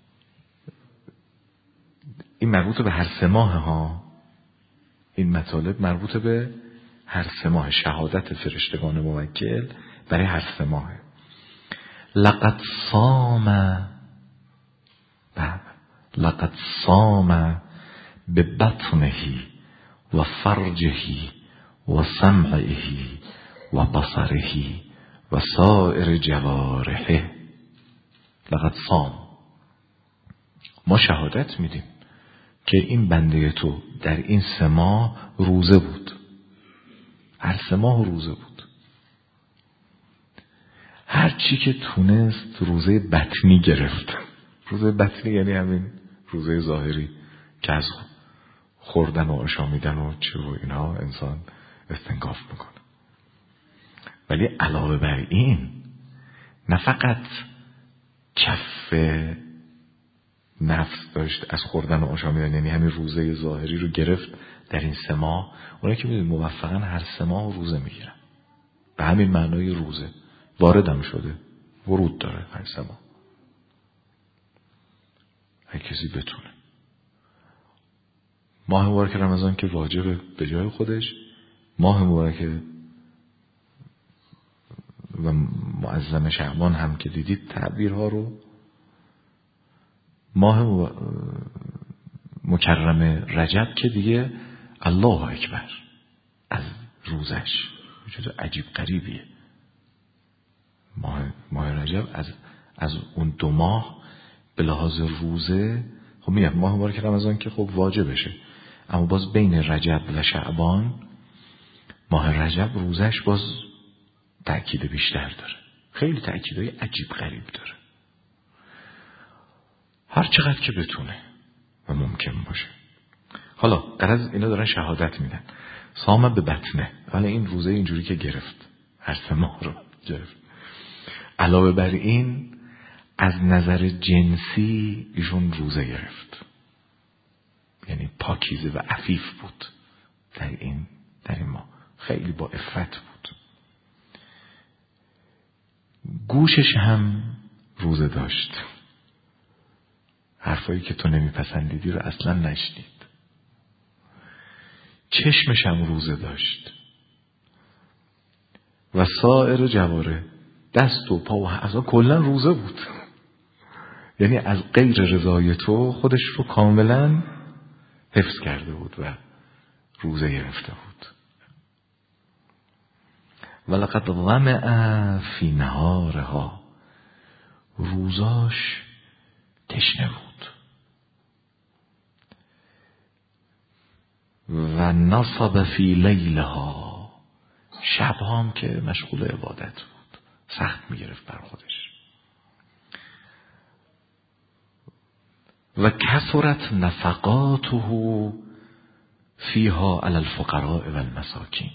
این مربوط به هر سه ماه ها، این مطالب مربوط به هر سه ماه، شهادت فرشتگان موکل برای هر سه ماه. لقد صام لقد صام به بطنه و فرجه و سمعه و بصره و سائر جوارحه. لقد صام، ما شهادت میدیم که این بنده تو در این سه ماه روزه بود، هر سه ماه روزه بود. هر چی که تونست روزه بطنی گرفت. روزه بطنی یعنی همین روزه ظاهری که از خوردن و آشامیدن و چه و اینها انسان استنکاف میکنه. ولی علاوه بر این نه فقط کف نفس داشت از خوردن و آشامیدن، یعنی همین روزه ظاهری رو گرفت در این سه ماه. اونایی که میدونید موفقا هر سه ماه روزه میگیرن، به همین معنای روزه، واردم شده، ورود داره هر ماه. هر کسی بتونه. ماه مبارک رمضان که واجبه به جای خودش، ماه مبارک و معظم شعبان هم که دیدید تعبیرها رو، ماه مکرم رجب که دیگه الله اکبر از روزش چیز عجیب غریبیه. ماه ماه رجب از از اون دو ماه به لحاظ روزه، خب میگم ماه مبارک رمضان که خب واجبشه، اما باز بین رجب و شعبان ماه رجب روزش باز تأکید بیشتر داره، خیلی تأکیدهای عجیب غریب داره. هر چقدر که بتونه و ممکن باشه. حالا غرض اینا دارن شهادت میدن سام به بطنه، ولی این روزه اینجوری که گرفت هر سه ماه رو گرفت. علاوه بر این از نظر جنسی ایشون روزه گرفت، یعنی پاکیزه و عفیف بود در این در این ماه، خیلی با عفت بود. گوشش هم روزه داشت، حرفایی که تو نمیپسندیدی رو اصلا نشنید. چشمش هم روزه داشت و سایر جواره، دست و پا و اصلا کلا روزه بود. یعنی از غیر رضای تو خودش رو کاملا حفظ کرده بود و روزه گرفته بود. ولقد ظمأ فی نهارها، روزاش تشنه بود. و نصب فی لیلها، شبها هم که مشغول عبادت بود، سخت میگرفت بر خودش. و کثرت نفقاته فیها علی الفقراء و المساکین،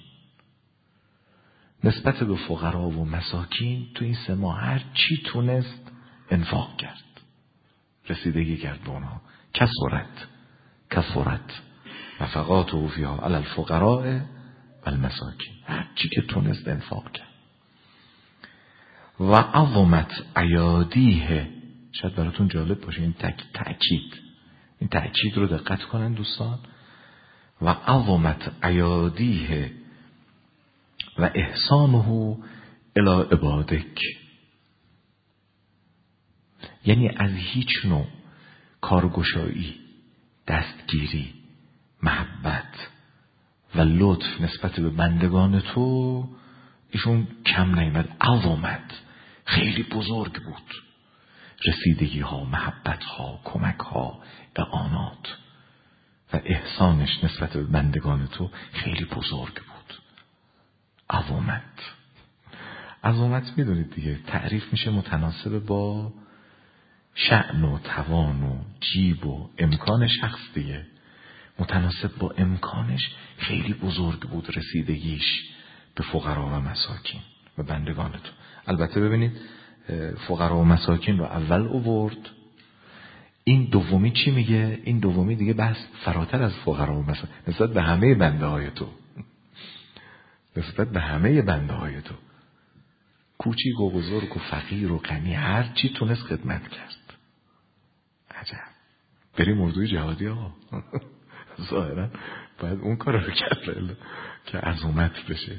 نسبت به فقرا و مساکین تو این سه ماه هر چی تونست انفاق کرد، رسیدگی کرد به اونها. کثرت کثرت نفقاته فیها علی الفقراء و المساکین، هر چی که تونست انفاق کرد. و عظمت ایادیه، شاید براتون جالب باشه این تأکید، این تأکید رو دقت کنن دوستان. و عظمت ایادیه و احسانه الی عبادک، یعنی از هیچ نوع کارگشایی، دستگیری، محبت و لطف نسبت به بندگان تو ایشون کم نیامد. عظمت خیلی بزرگ بود، رسیدگی ها، محبت ها، کمک ها، اعانات و احسانش نسبت به بندگان تو خیلی بزرگ بود. عظمت عظمت میدونید دیگه تعریف میشه متناسب با شأن و توان و جیب و امکان شخص دیگه. متناسب با امکانش خیلی بزرگ بود رسیدگیش به فقرا و مساکین و بندگان تو. البته ببینید فقرا و مساکین رو اول آورد، این دومی چی میگه؟ این دومی دیگه بحث فراتر از فقرا و مساکین، نسبت به همه بنده های تو، نسبت به همه بنده های تو، کوچیک و بزرگ و فقیر و غنی، هر چی تونست خدمت کرد. عجب. بریم اردوی جهادی آقا. ظاهرا باید اون کار رو کرد که عظمت بشه.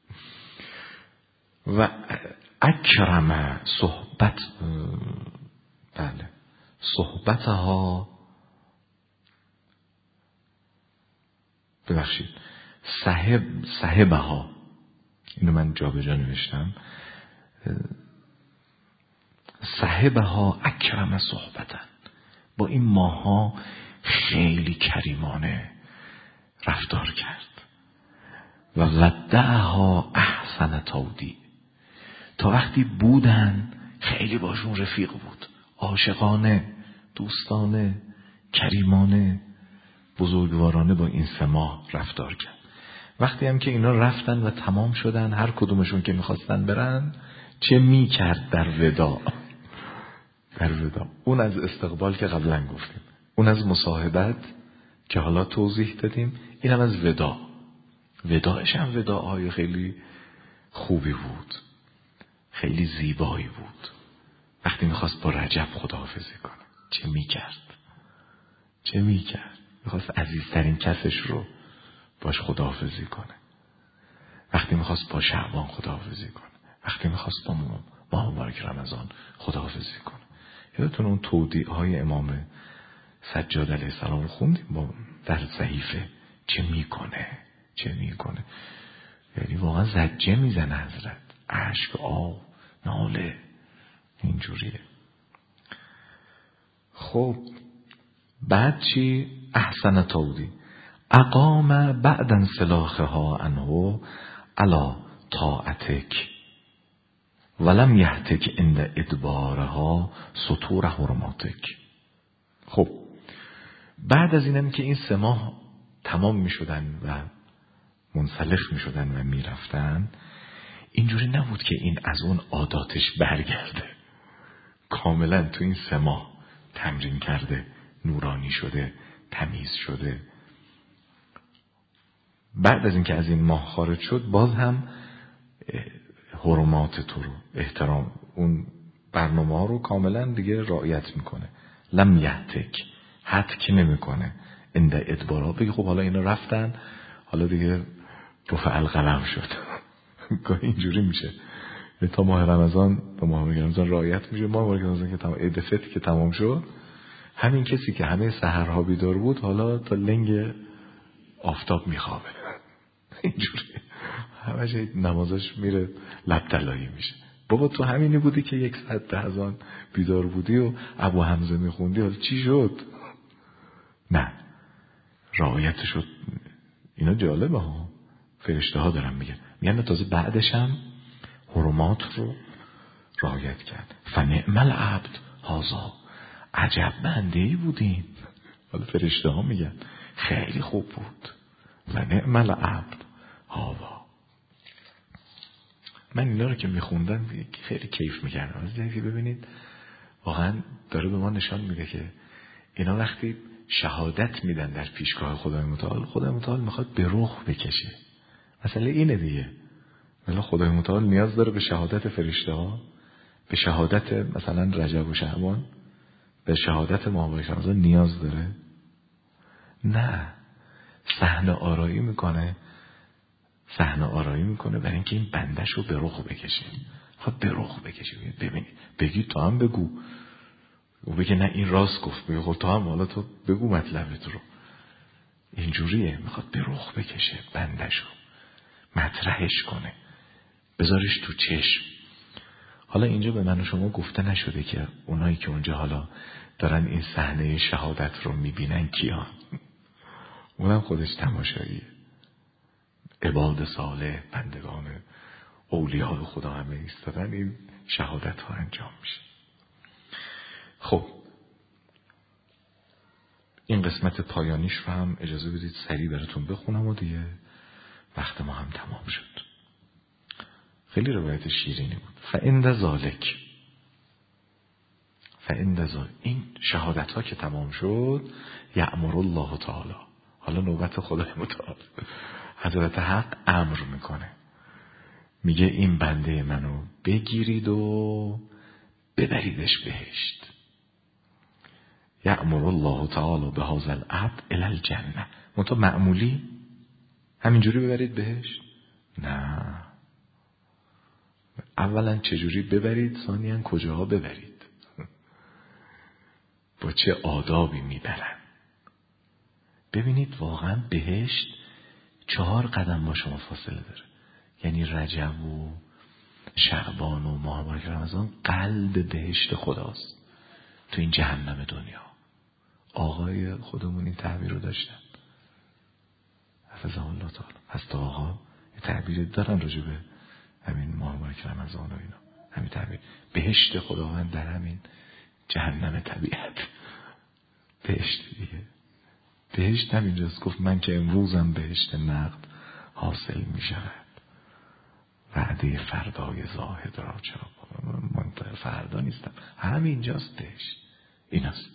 و اکرم صحبت، بله صحبتها، ببخشید صاحب صاحبها، اینو من جا به جا نوشتم، صاحبها اکرم صحبتن، با این ماها خیلی کریمانه رفتار کرد. و ودعها احسن تودیع، تا وقتی بودن خیلی باشون رفیق بود، عاشقانه، دوستانه، کریمانه، بزرگوارانه با این سه ماه رفتار کرد. وقتی هم که اینا رفتن و تمام شدن، هر کدومشون که میخواستن برن، چه میکرد در وداع؟ در وداع اون از استقبال که قبلا گفتیم، اون از مصاحبت که حالا توضیح دادیم، این هم از وداع. وداعش هم وداعهای خیلی خوبی بود، خیلی زیبایی بود. وقتی میخواست با رجب خداحافظی کنه چه میکرد؟ چه میکرد؟ میخواست عزیزترین کسش رو باش خداحافظی کنه. وقتی میخواست با شعبان خداحافظی کنه، وقتی میخواست با ماه مبارک رمضان خداحافظی کنه. یادتون اون تودیع‌های امام سجاد علیه السلام رو خوندیم با در صحیفه؟ چه میکنه؟ چه میکنه؟ یعنی واقعا زجه میزنه حضرت، اشک، آه، ناله، اینجوریه. خب بعد چی؟ احسن تودی اقام بعد انسلاخها عنه علی طاعتک ولم یهتک عند ادبارها سطور حرماتک. خب بعد از اینم که این سه ماه تمام می شدن و منسلخ می شدن و می رفتن، اینجوری نبود که این از اون عاداتش برگرده. کاملا تو این سه ماه تمرین کرده، نورانی شده، تمیز شده. بعد از اینکه از این ماه خارج شد باز هم حرمات تو رو، احترام اون برنامه ها رو کاملا دیگه رعایت میکنه. لم یهتک، حتک نمیکنه. عند ادبارها بگی خب حالا اینا رفتن، حالا دیگه رفع القلم شد. گاهی اینجوری میشه تا ماه رمضان تا ماه رمضان رعایت میشه. ماه رمضان که تمام، عید فطر که تمام شد، همین کسی که همه سحرها بیدار بود حالا تا لنگ آفتاب میخوابه. اینجوری همش نمازش میره لب طلایی میشه. بابا تو همینی بودی که یک ساعت از آن بیدار بودی و ابو حمزه میخوندی، حالا چی شد؟ نه، رعایت شد. اینا جالبه ها، فرشته ها دارن میگن میگن تازه بعدش هم حرمات رو رعایت کرد. فنعم العبد هذا، عجب بنده ای بودین. حالا فرشته ها میگن خیلی خوب بود. فنعم العبد هذا. من اینا رو که میخوندم خیلی کیف میکردم. از اینکه ببینید واقعا داره به ما نشان میده که اینا وقتی شهادت میدن در پیشگاه خدای متعال، خدای متعال میخواد به رخ بکشه. مثلا اینه دیگه، ولی خدای متعال نیاز داره به شهادت فرشته ها، به شهادت مثلا رجب و شعبان، به شهادت ماه مبارک رمضان نیاز داره؟ نه. صحنه آرایی میکنه، صحنه آرایی میکنه برای اینکه این بندش رو به رخ بکشه. خب به رخ بکشه. ببینید بگی تو هم بگو، و بگه نه این راست گفت، بگه خب تو هم حالا تو بگو مطلبت رو. اینجوریه، میخواد به رخ بکشه بندش رو، مطرحش کنه، بذارش تو چشم. حالا اینجا به من و شما گفته نشده که اونایی که اونجا حالا دارن این صحنه شهادت رو میبینن کیان؟ اونم خودش تماشاییه. عباد صالح، بندگان اولیاء خدا همه ایستادن، این شهادت ها انجام میشه. خب این قسمت پایانیش رو هم اجازه بدید سریع براتون بخونم و دیگه وقت ما هم تمام شد. خیلی روایت شیرینی بود. فعند ذالک، فعند ذالک، این شهادت ها که تمام شد، یأمر الله تعالی، حالا نوبت خدای متعال، حضرت حق امر میکنه، میگه این بنده منو بگیرید و ببریدش بهشت. یأمر الله تعالی به هذا العبد الی الجنه. منتها معمولی همینجوری ببرید بهشت؟ نه. اولا چجوری ببرید، ثانیاً کجاها ببرید، با چه آدابی میبرن. ببینید واقعا بهشت چهار قدم با شما فاصله داره. یعنی رجب و شعبان و ماه مبارک رمضان قلب بهشت خداست تو این جهنم دنیا. آقای خودمون این تعبیر رو داشتن، حفظه الله تعالی. هست آقا یه تعبیر دارن راجع به همین ماه مبارک رمضان و اینا، همین تعبیر بهشت خداوند در همین جهنم طبیعت. بهشت دیگه، بهشت همینجاست. گفت من که امروزم بهشت نقد حاصل می شود، وعده فردای زاهد را چرا منتظر فردا نیستم، همینجاست بهشت، ایناست.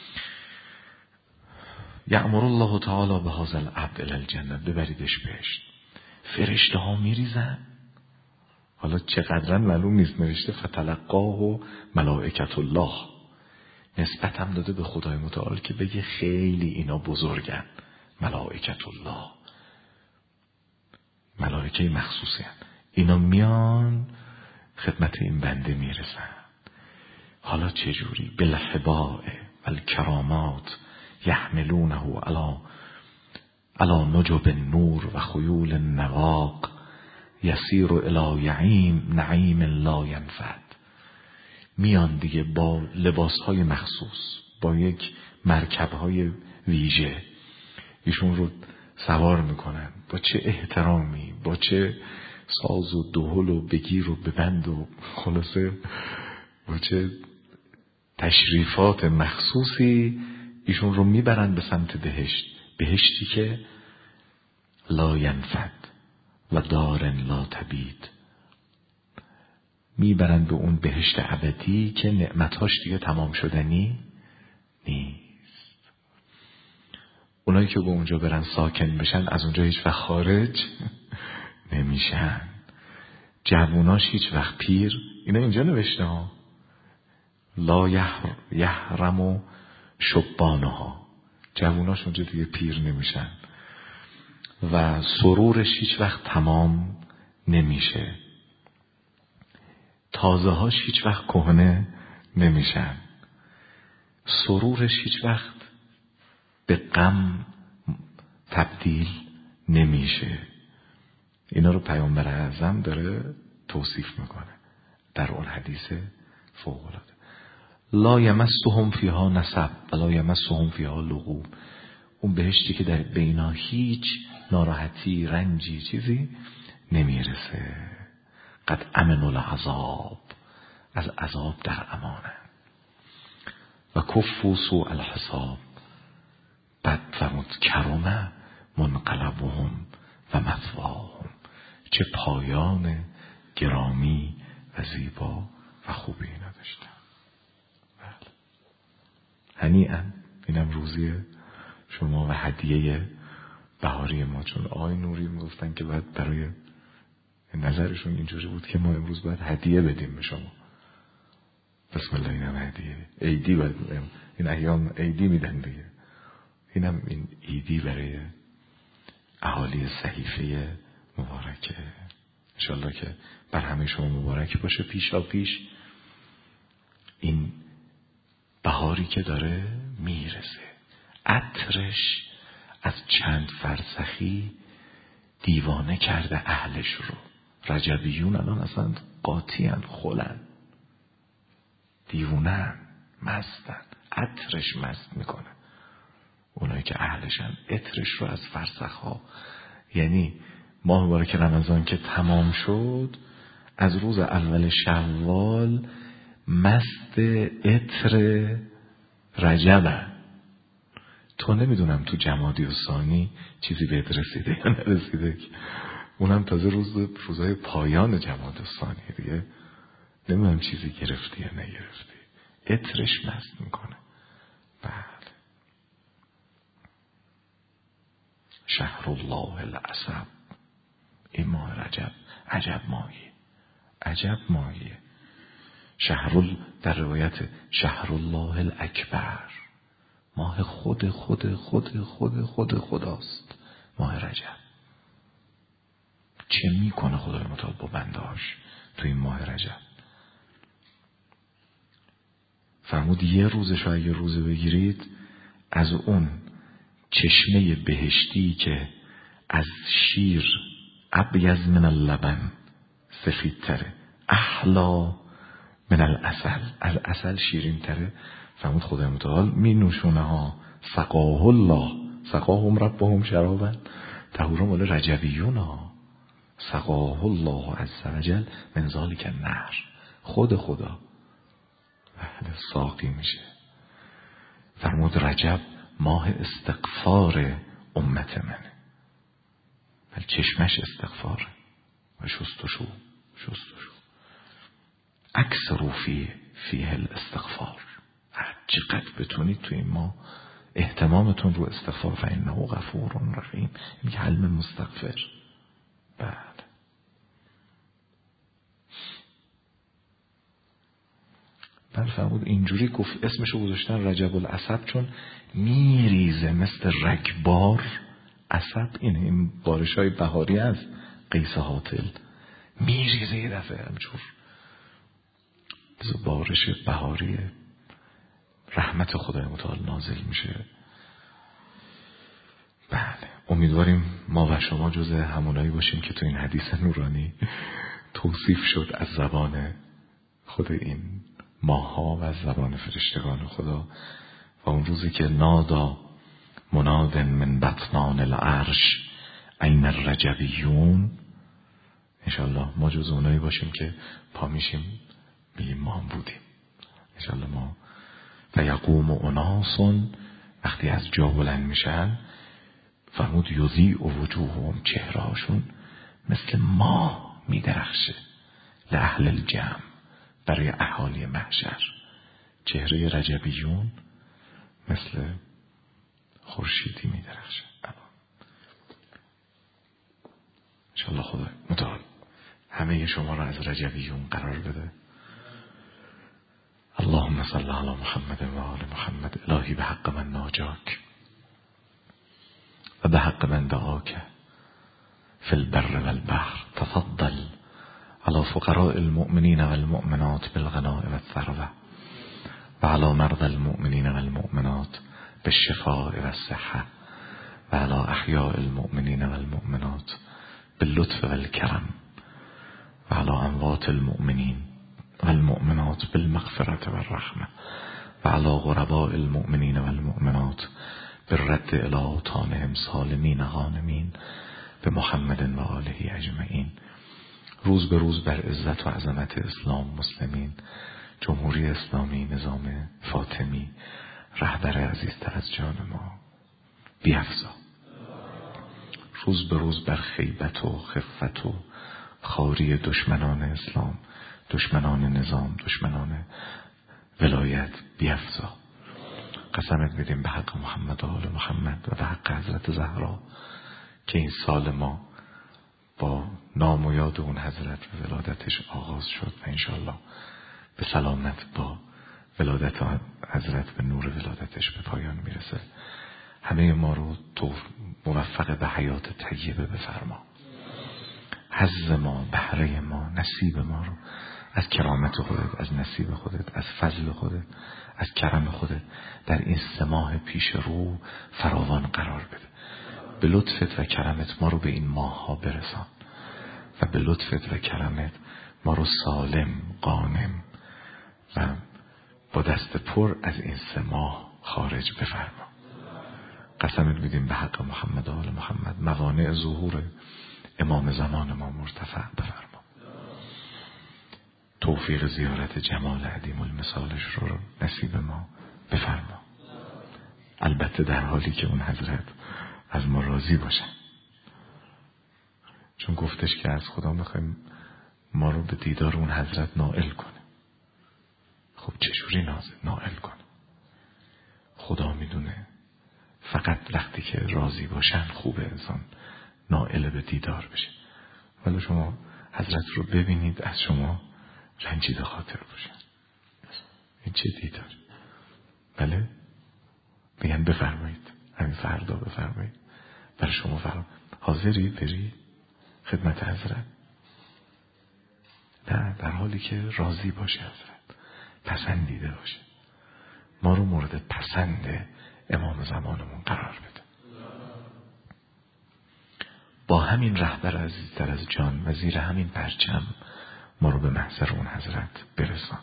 یأمر الله تعالی به هذا العبد الی الجنه، ببریدش بهشت. فرشته ها میریزن حالا چقدرن معلوم نیست، نوشته فتلقاه ملائکت الله، نسبت هم داده به خدای متعال که بگه خیلی اینا بزرگن. ملائکت الله، ملائکه مخصوصی هن. اینا میان خدمت این بنده میرسن. حالا چجوری؟ بالحباء والکرامات یحملونه علی علی نجب النور و خیول النواق یسیر الی یعیم نعیم لا ینفد. میان دیگه با لباسهای مخصوص، با یک مرکبهای ویژه ایشون رو سوار میکنن، با چه احترامی، با چه ساز و دهل و بگیر و ببند و خلاصه با چه تشریفات مخصوصی ایشون رو میبرن به سمت بهشت. بهشتی که لا ینفد و دار لا تبید، میبرن به اون بهشت ابدی که نعمتاش دیگه تمام شدنی نیست. اونایی که به اونجا برن ساکن بشن از اونجا هیچ وقت خارج نمیشن. جووناش هیچ وقت پیر، اینا اینجا نوشته ها، لا یحرم و شبانها، جووناش اونجا دیگه پیر نمیشن و سرورش هیچ وقت تمام نمیشه. تازه هاش هیچ وقت کهنه نمیشن. سرورش هیچ وقت به غم تبدیل نمیشه. اینا رو پیامبر اعظم داره توصیف میکنه در اون حدیث فوق العاده. لا یمسهم فیها نسب ولا یمسهم فیها لغوب. اون بهشتی که در بینا هیچ ناراحتی، رنجی، چیزی نمیرسه. قد امن العذاب، از عذاب در امانه. و کفوا سوء الحساب، بد فرمود کرم منقلبهم و مثواهم. چه پایان گرامی و زیبا و خوبی اینا داشتن. بله. هنیئا، اینم روزی شما و هدیه بهاری ما. چون آقای نوری میگفتن که باید برای، نظرشون اینجوری بود که ما امروز باید هدیه بدیم به شما. بسم الله، اینم هدیه عیدی باید، این ایام عیدی میدن دیگه، اینم این عیدی برای اهالی صحیفه مبارکه. انشالله که بر همه شما مبارک باشه. پیشا پیش این بهاری که داره میرسه، عطرش از چند فرسخی دیوانه کرده اهلش رو. رجبیون الان اصلا قاطیان، خلن، دیوونن، مستن، عطرش مست میکنه. اونایی که اهلشن عطرش رو از فرسخها، یعنی ماه مبارک رمضان که تمام شد، از روز اول شوال مست عطر رجبه. تو نمیدونم تو جمادی و ثانی چیزی بهت رسیده یا نرسیده، اونم تازه روز روزهای پایان جمادی و ثانی دیگه، نمیدونم چیزی گرفتی یا نگرفتی. عطرش مست میکنه. بله. شهر الله العصب، این ماه رجب عجب ماهی، عجب ماهی. شهر ال... در روایت شهر الله الاکبر، ماه خود خود خود خود خود خداست ماه رجب. چه میکنه خدای متعال با بندهاش تو این ماه رجب؟ فرمود یه روزش رو اگه روزه بگیرید، از اون چشمه بهشتی که از شیر ابیض من اللبن، سفید تره، احلا من العسل، از عسل شیرین تره. فرمود خدای متعال می نوشونه ها سقاه الله، سقاهم ربهم شرابا طهورا. مال رجبیون ها. سقاه الله عز وجل من ذالک النهر، خود خدا ساقی میشه. فرمود رجب ماه استغفار امت منه، ولی چشمش استغفاره و شستشو شستشو. اکثروا فی فیه الاستغفار، هر چقدر بتونید تو این ما اهتمامتون رو استغفار. فانه غفور رحیم، این حلم مستغفر. بله. من فرمود اینجوری گفت اسمشو گذاشتن رجب العصب چون میریزه مثل رگبار. عصب اینه، این بارشای بهاری از قیس هاتل میریزه یه دفعه همجور بارش بهاری رحمت خدای متعال نازل میشه. بله امیدواریم ما و شما جزء همونایی باشیم که تو این حدیث نورانی توصیف شد از زبان خود این ماها و از زبان فرشتگان خدا. و اون روزی که نادا مناد من بطنان العرش این الرجبیون، انشالله ما جز اونایی باشیم که پا میشیم میگیم ما هم بودیم انشالله ما. و یقوم اناسون، وقتی از جا بلند میشن فرمود یضیء وجوههم، چهرهاشون مثل ماه میدرخشه. لأهل الجمع، برای اهالی محشر چهره رجبیون مثل خورشیدی میدرخشه. انشالله خدا متعال همه شما را از رجبیون قرار بده. اللهم صل علی محمد و آل محمد. الهی به حق من ناجاک و به حق من دعاک فی البر والبحر تفضل على فقراء المؤمنین والمؤمنات بالغناء والثروة و على مرضى المؤمنین والمؤمنات بالشفاء والصحة و على احیاء المؤمنین والمؤمنات باللطف والكرم و على اموات المؤمنین والمؤمنات بالمغفرة والرحمة و على غرباء المؤمنین والمؤمنات بالرد الى اوطانهم سالمین غانمین به محمد و آله اجمعین. روز به روز بر عزت و عظمت اسلام مسلمین، جمهوری اسلامی، نظام فاطمی، رهبر عزیزتر از جان ما بیفزا. روز به روز بر خیبت و خفت و خواری دشمنان اسلام، دشمنان نظام، دشمنان ولایت بیفزا. قسمت میدیم به حق محمد و آل محمد و به حق حضرت زهرا که این سال ما با نام و یاد اون حضرت و ولادتش آغاز شد و انشالله به سلامت با ولادت حضرت و نور ولادتش به پایان میرسه. همه ما رو تو موفق به حیات طیبه بفرما. حظ ما، بهره ما، نصیب ما رو از کرامت خودت، از نصیب خودت، از فضل خودت، از کرم خودت در این سه ماه پیش رو فراوان قرار بده. به لطفت و کرمت ما رو به این ماه ها برسان و به لطفت و کرمت ما رو سالم، غانم و با دست پر از این سه ماه خارج بفرما. قسمت میدیم به حق محمد و آل محمد موانع ظهور امام زمان ما مرتفع بفرما. توفیق زیارت جمال عدیم المثالش رو نصیب ما بفرما، البته در حالی که اون حضرت از ما راضی باشن، چون گفتش که از خدا میخوایم ما رو به دیدار اون حضرت نائل کنه. خب چجوری نائل کنه؟ خدا میدونه. فقط وقتی که راضی باشن خوبه انسان نائل به دیدار بشه. ولی شما حضرت رو ببینید از شما رنجیده خاطر باشن. این چه دیدار؟ بله میگن بفرمایید، همین فردا بفرمایید، برای شما فرم حاضری بری خدمت حضرت؟ نه، در حالی که راضی باشه حضرت، پسندیده باشه، ما رو مورد پسند امام زمانمون قرار بده. با همین رهبر عزیزتر از جان و زیر همین پرچم ما رو به محضر اون حضرت برسان.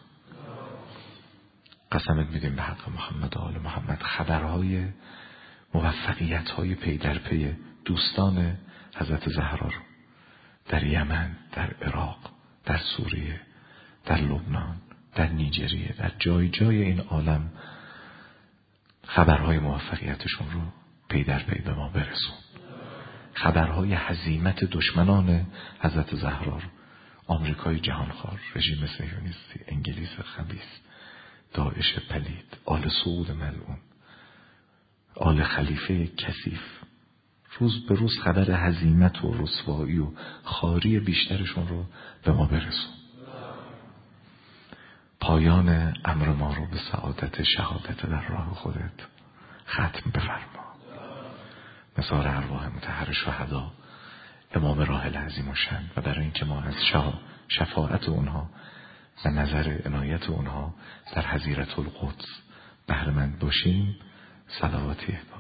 قسمت میدیم به حق محمد و آل محمد خبرهای موفقیت های پی در پی دوستان حضرت زهرا رو در یمن، در عراق، در سوریه، در لبنان، در نیجریه، در جای جای این عالم خبرهای موفقیتشون رو پی در پی به ما برسون. خبرهای هزیمت دشمنان حضرت زهرا رو، آمریکای جهانخوار، رژیم صهیونیستی، انگلیس خبیث، داعش پلید، آل سعود ملعون، آل خلیفه کثیف، روز به روز خبر هزیمت و رسوایی و خواری بیشترشون رو به ما برسون. پایان امر ما رو به سعادت شهادت در راه خودت ختم بفرما. مزار ارواح مطهر شهدا امام راه العظیم و شن و برای اینکه ما از شفاعت اونها و نظر عنایت اونها در حضیرت القدس بهره مند باشیم صلواتی